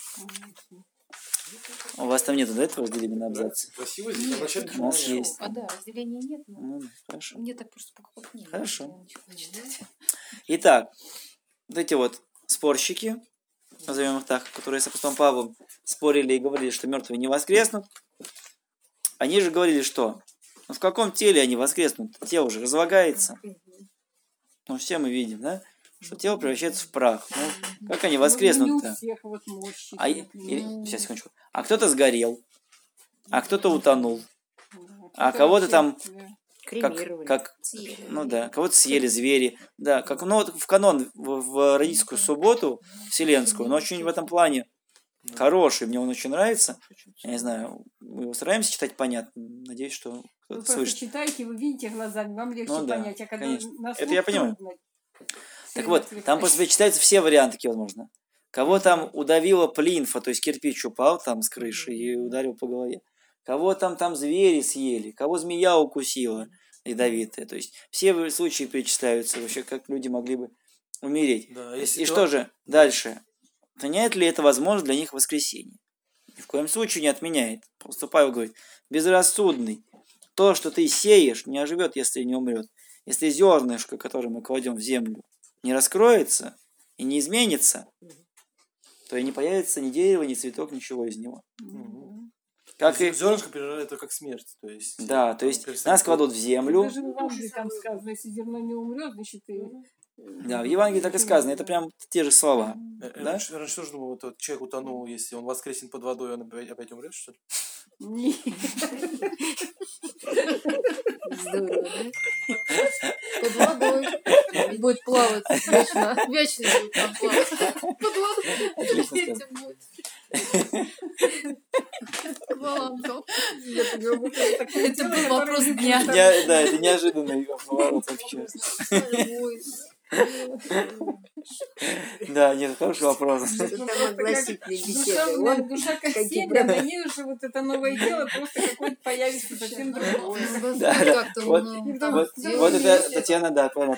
У вас там нету, да, этого разделения на абзацы? Красиво здесь, обращать У нас внимание. есть. А да, разделения нет, но Ну, хорошо. мне так просто покупать Хорошо. Итак, вот эти вот спорщики, назовем их так, которые с апостолом Павлом спорили и говорили, что мертвые не воскреснут, они же говорили, что ну, в каком теле они воскреснут? Тело уже разлагается. Ну, все мы видим, да? Что тело превращается в прах. Ну, как они Ну, не у воскреснут-то? всех вот мощи. А, и- или- сейчас, секундочку. А кто-то сгорел, а кто-то утонул, а кого-то там как, Кремировали. как, ну да, кого-то съели звери, да, как, ну вот в канон, в, в родительскую субботу вселенскую, он очень в этом плане хороший, мне он очень нравится, я не знаю, мы его стараемся читать понятно, надеюсь, что Вы кто-то просто слышит. читаете, вы видите глазами, вам легче Ну да, понять, а когда конечно. на Это слух я понимаю. трудно. Так Сильно вот, там отвлекает. просто читаются все варианты, какие возможно. Кого там удавила плинфа, то есть кирпич упал там с крыши и ударил по голове. Кого там там звери съели, кого змея укусила ядовитая. То есть все случаи перечисляются вообще, как люди могли бы умереть. Да, И, если и ты- что же дальше? Отменяет ли это возможность для них воскресение? Ни в коем случае не отменяет. Просто Павел говорит, безрассудный. То, что ты сеешь, не оживет, если не умрет. Если зернышко, которое мы кладем в землю, не раскроется и не изменится, то и не появится ни дерево, ни цветок, ничего из него. Как и... Зернышко переживает это как смерть. То есть, Да, то там есть перестает- нас кладут в землю. Даже в Евангелии там сказано, если зерно не умрет, значит и... Да, в Евангелии так и сказано. Это прям те же слова. Э, э, Да? Раньше раньше тоже думал, вот этот человек утонул, если он воскреснет под водой, он опять, опять умрет, что ли? Нет. Здорово, да? Под водой. И будет плавать вечно. Вечно будет там плавать. Под водой. Отлично Этим будет. Аквалангом. Это был вопрос дня. Я- да, это неожиданный поворот вообще. Ой. Да, нет, хороший вопрос. Что там огласительные беседы. Душевная Он душа как какие семя, правда. на ней уже вот это новое дело просто какое-то появится совсем другое. Да, да. Как-то, Вот, ну, там вот, дело вот это есть. Татьяна, да, правильно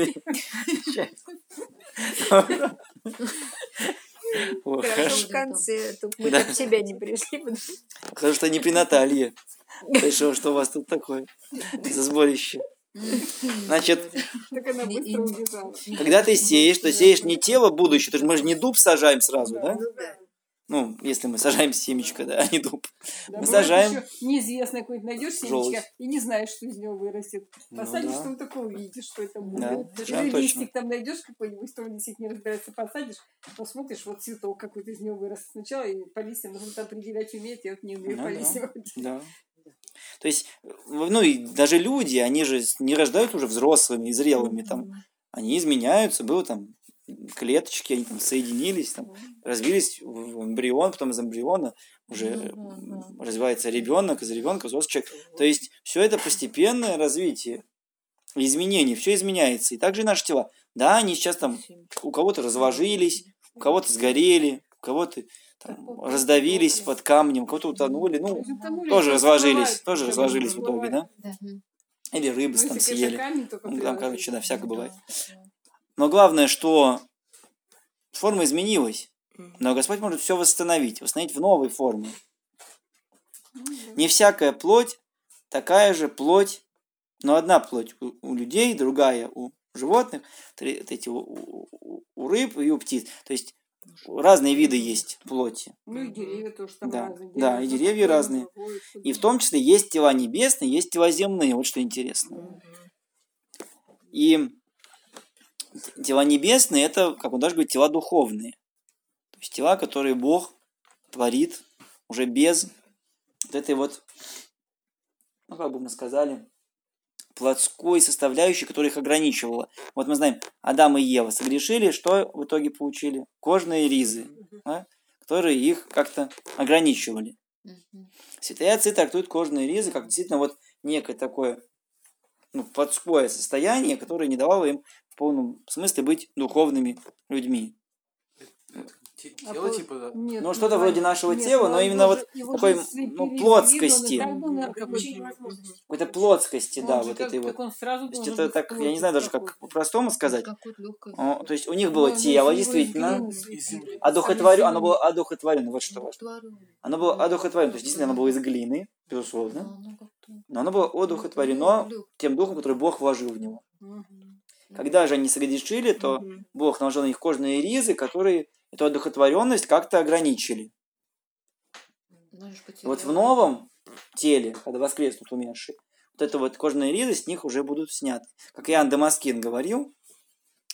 О, хорошо хорошо. в конце, тут мы Да. так в себя не пришли. Потому что не при Наталье. Пришел, что у вас тут такое за сборище. Значит, Так она быстро убежала. когда ты сеешь, то сеешь не тело будущее, то есть мы же не дуб сажаем сразу, да? Ну, если мы сажаем семечко, да, а не дуб. Да, Мы бывает сажаем. еще неизвестно какое-то найдешь Желудь. семечко и не знаешь, что из него вырастет. Ну Посадишь, да. что ты только увидишь, что это будет. Да, Или совершенно точно. листик там найдешь какой-нибудь, что он действительно не разбирается, посадишь, посмотришь, вот цветок какой-то из него вырос сначала, и по листьям нужно определять умеет, я вот не умею Ну по да. листьям. Да. То есть, ну и даже люди, они же не рождаются уже взрослыми и зрелыми, там, они изменяются, было там клеточки, они там соединились, там, развились в эмбрион, потом из эмбриона уже м, развивается ребенок, из ребенка взрослый человек. То есть все это постепенное развитие, изменение, все изменяется. И также и наши тела. Да, они сейчас там у кого-то разложились, у кого-то сгорели, у кого-то там, раздавились под камнем, у кого-то утонули, ну, Утонули, тоже и разложились, всплывают, тоже уже разложились в всплывают. итоге, да? Или рыбы Ну, там если, конечно, съели. камень только Ну, там, приложить. короче, да, всякое бывает. Но главное, что форма изменилась. Но Господь может все восстановить, восстановить в новой форме. Не всякая плоть такая же плоть, но одна плоть у, у людей, другая у животных, три- вот эти у, у- у рыб и у птиц. То есть разные виды есть плоти. Ну и деревья тоже там Да, разные. да, и одно деревья такое, разные. другое, И в том числе есть тела небесные, есть тела земные. Вот что интересно. И тела небесные, это, как он даже говорит, тела духовные. То есть тела, которые Бог творит уже без вот этой вот, ну, как бы мы сказали, плотской составляющей, которая их ограничивала. Вот мы знаем, Адам и Ева согрешили, что в итоге получили? Кожные ризы, да, которые их как-то ограничивали. Святые отцы трактуют кожные ризы как действительно вот некое такое, ну, плотское состояние, которое не давало им в полном смысле быть духовными людьми. Те- А Тело по- типа, да? Нет, Ну, что-то ну, вроде нашего нет, тела, ну, но его именно же- вот его такой, же слепили ну, из плотскости. виду, он и так был, наверное, какой-то- Какой-то плотскости, Он да, же вот как- этой так вот. он сразу То есть должен это быть так, я не плотью знаю даже, как какой-то. по-простому сказать. Какое-то легкое. О, то есть у них было Ну, тело, если его из действительно, глины Из слепили, земли. одухотворено, сами оно было одухотворено, вот что важно. Творю. Оно было одухотворено, то есть действительно оно было из глины, безусловно, Ну, как-то. но оно было одухотворено Лёг. тем духом, который Бог вложил в него. Мгм. Когда же они согрешили, то Бог наложил на них кожные ризы, которые эту одухотворенность как-то ограничили. Знаешь, И вот в потеряла. новом теле, когда воскреснут умершие, вот это вот кожные ризы с них уже будут сняты. Как Иоанн Дамаскин говорил,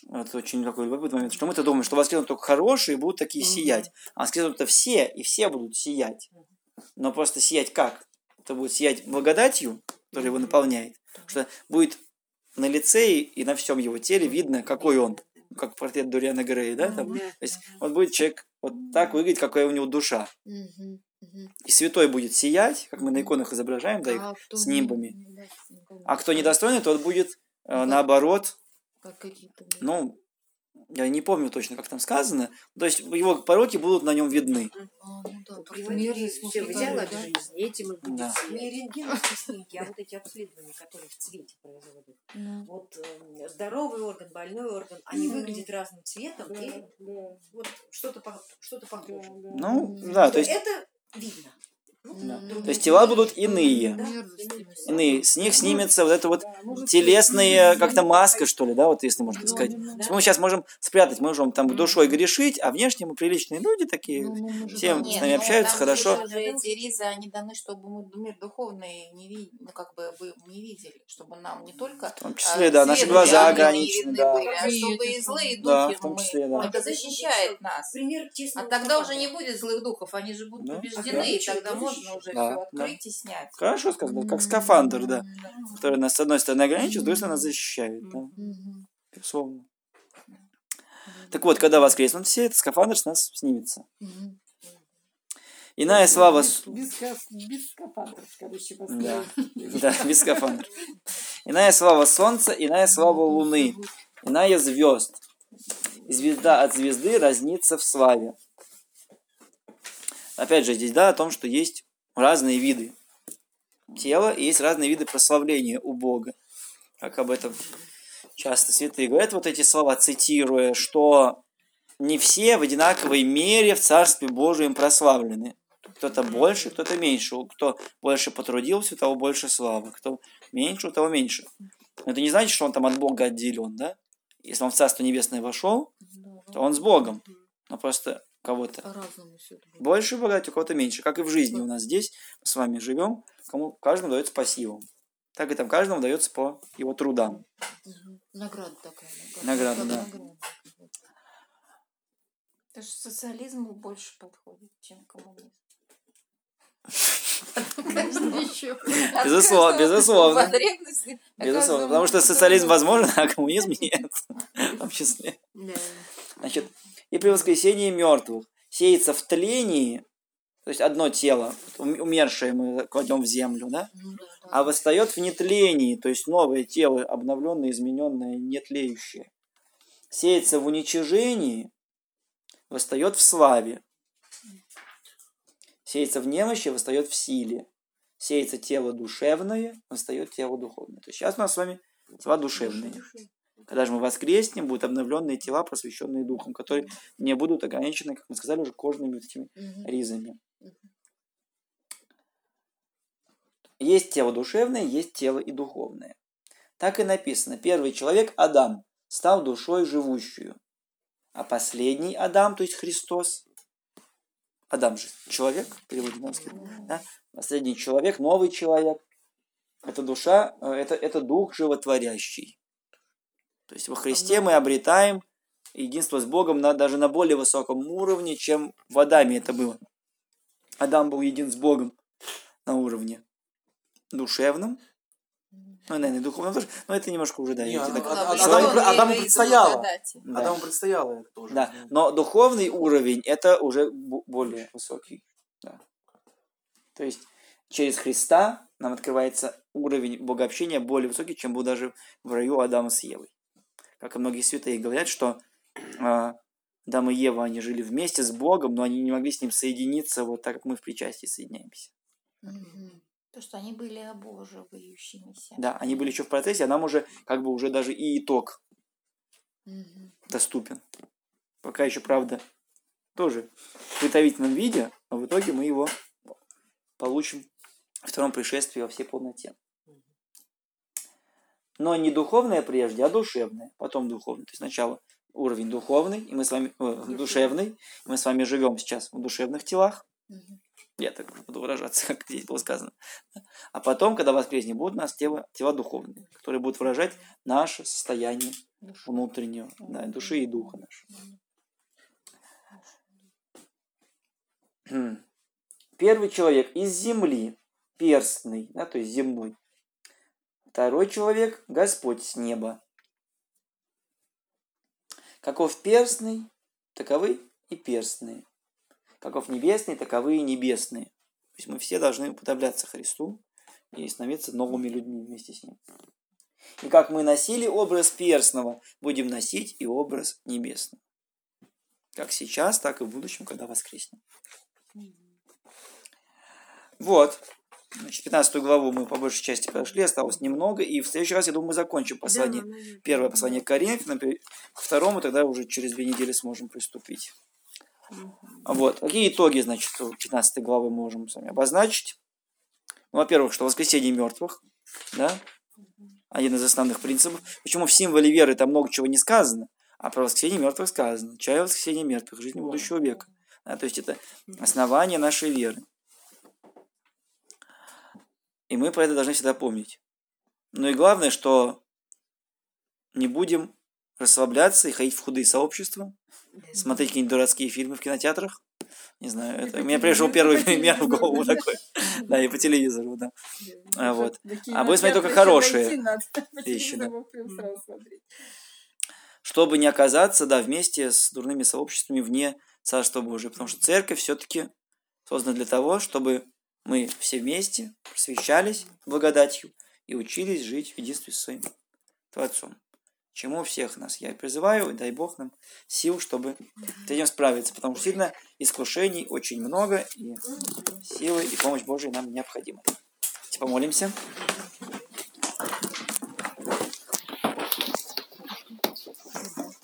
это очень такой любопытный момент, что мы-то думаем, что воскреснут только хорошие, будут такие сиять. А воскреснут-то все, и все будут сиять. Но просто сиять как? Это будет сиять благодатью, которая его наполняет. Что будет на лице и на всем его теле видно, какой он. Как портрет Дориана Грея, да? Там? То есть вот будет человек вот так выглядеть, какая у него душа. И святой будет сиять, как мы на иконах изображаем, да, их с нимбами. А кто недостойный, тот будет э, наоборот, ну, я не помню точно, как там сказано, то есть его пороки будут на нем видны. Все в идеалах жизни, этим и будет. Да. Не рентгеновские снимки, а вот эти обследования, которые в цвете производят. Вот э, здоровый орган, больной орган, они выглядят разным цветом, и вот что-то по- что-то похоже. Ну, да, то есть, Это видно. да. То есть тела будут иные. Иные. С них снимется вот эта вот телесная как-то маска, что ли, да, вот если можно так сказать. То есть мы сейчас можем спрятать, мы можем там душой грешить, а внешне мы приличные люди такие, все с нами общаются хорошо. Же эти ризы, они даны, чтобы мы мир духовный не видели, ну как бы вы не видели, чтобы нам не только В том числе, да, наши глаза ограничены, да. были, а чтобы и злые духи, Да, в том числе, мы, да. это защищает нас. Пример А тесного тогда уже стакана. не будет злых духов, они же будут Да. побеждены, и тогда можно уже Да, все да. открыть и снять. Хорошо сказано, как скафандр, да, который нас с одной стороны ограничивает, с другой стороны нас защищает, да. Безусловно. Так вот, когда воскреснут все, этот скафандр с нас снимется. Иная слава... с- Без, ска- без скафандров, короче, Да, поставить. да, без скафандра. Иная слава солнца, иная слава луны, иная звезд. И звезда от звезды разнится в славе. Опять же, здесь, да, о том, что есть разные виды тела, и есть разные виды прославления у Бога. Как об этом часто святые говорят, вот эти слова, цитируя, что не все в одинаковой мере в Царстве Божьем прославлены. Кто-то больше, кто-то меньше. Кто больше потрудился, у того больше славы. Кто меньше, у того меньше. Но это не значит, что он там от Бога отделен, да? Если он в Царство Небесное вошел, то он с Богом. Но просто у кого-то По-разному все это будет. больше богатый, у кого-то меньше. Как и в жизни у нас здесь, мы с вами живем, кому каждому дается по силам. Так и там каждому дается по его трудам. Мгм. Награда такая. как- Награда, как да. награда. Потому что социализму больше подходит, чем коммунизм. Безусловно, безусловно. Потребности. Безусловно. Потому что социализм возможен, а коммунизм нет. В том числе. Да. Значит, и при воскресении мертвых сеется в тлении, то есть одно тело, ум- умершее мы кладем в землю, да? Ну да, да. А восстает в нетлении, то есть новое тело, обновленное, измененное, нетлеющее. Сеется в уничижении, восстает в славе. Сеется в немощи, восстает в силе. Сеется тело душевное, восстает тело духовное. То есть сейчас у нас с вами слова душевные. Когда же мы воскреснем, будут обновленные тела, просвещенные духом, которые не будут ограничены, как мы сказали, уже кожными вот этими Мгм. ризами. Есть тело душевное, есть тело и духовное. Так и написано. Первый человек, Адам, стал душой живущую. А последний Адам, то есть Христос, Адам же человек, в переводе на русский, да? Последний человек, новый человек, это душа, э, это, это дух животворящий. То есть во Христе мы обретаем единство с Богом на, даже на более высоком уровне, чем в Адаме это было. Адам был един с Богом на уровне душевном, ну, наверное, и духовном тоже, но это немножко уже, да, Не, я а- тебе так- а- а- человек- Адаму, Адаму предстояло. Да. Адаму предстояло это тоже. Да, но духовный уровень это уже бо- более высокий. Да. То есть через Христа нам открывается уровень богообщения более высокий, чем был даже в раю Адама с Евой. Как и многие святые говорят, что э, Адам и Ева, они жили вместе с Богом, но они не могли с Ним соединиться вот так, как мы в причастии соединяемся. Мгм. Потому что они были обоживающимися. Да, они были еще в процессе, а нам уже как бы уже даже и итог Мгм. доступен. Пока еще, правда, тоже в приготовительном виде, но в итоге мы его получим в втором пришествии во всей полноте. Но не духовное прежде, а душевное, потом духовное. То есть сначала уровень духовный, и мы с вами э, душевный, и мы с вами живем сейчас в душевных телах. Мгм. Я так буду выражаться, как здесь было сказано. А потом, когда воскреснет, будут у нас тела, тела духовные, которые будут выражать наше состояние внутреннего, да, души и духа нашего. Первый человек из земли, перстный, да, то есть земной. Второй человек – Господь с неба. Каков перстный, таковы и перстные. Каков небесный, таковы и небесные. То есть мы все должны уподобляться Христу и становиться новыми людьми вместе с Ним. И как мы носили образ перстного, будем носить и образ небесного. Как сейчас, так и в будущем, когда воскреснем. Вот. Значит, пятнадцатую главу мы по большей части прошли, осталось немного. И в следующий раз, я думаю, мы закончим послание. Да, первое послание к Коринфянам. К второму тогда уже через две недели сможем приступить. Вот. Какие итоги, значит, пятнадцатой главы мы можем с вами обозначить? Ну, во-первых, что воскресение мертвых, да, один из основных принципов. Почему в символе веры там много чего не сказано, а про воскресение мертвых сказано. Чая воскресение мертвых, жизнь будущего века. Да, то есть это основание нашей веры. И мы про это должны всегда помнить. Ну и главное, что не будем расслабляться и ходить в худые сообщества, смотреть какие-нибудь дурацкие фильмы в кинотеатрах. Не знаю, это... у меня пришел первый пример в голову такой. Да, и по телевизору, да. А, вот. А будем смотреть только хорошие вещи. Да. Чтобы не оказаться, да, вместе с дурными сообществами вне Царства Божия. Потому что церковь все-таки создана для того, чтобы мы все вместе просвещались благодатью и учились жить в единстве со своим Творцом. Чему всех нас я призываю, и дай Бог нам сил, чтобы с этим справиться. Потому что сильно искушений очень много, и силы и помощь Божия нам необходима. Давайте помолимся.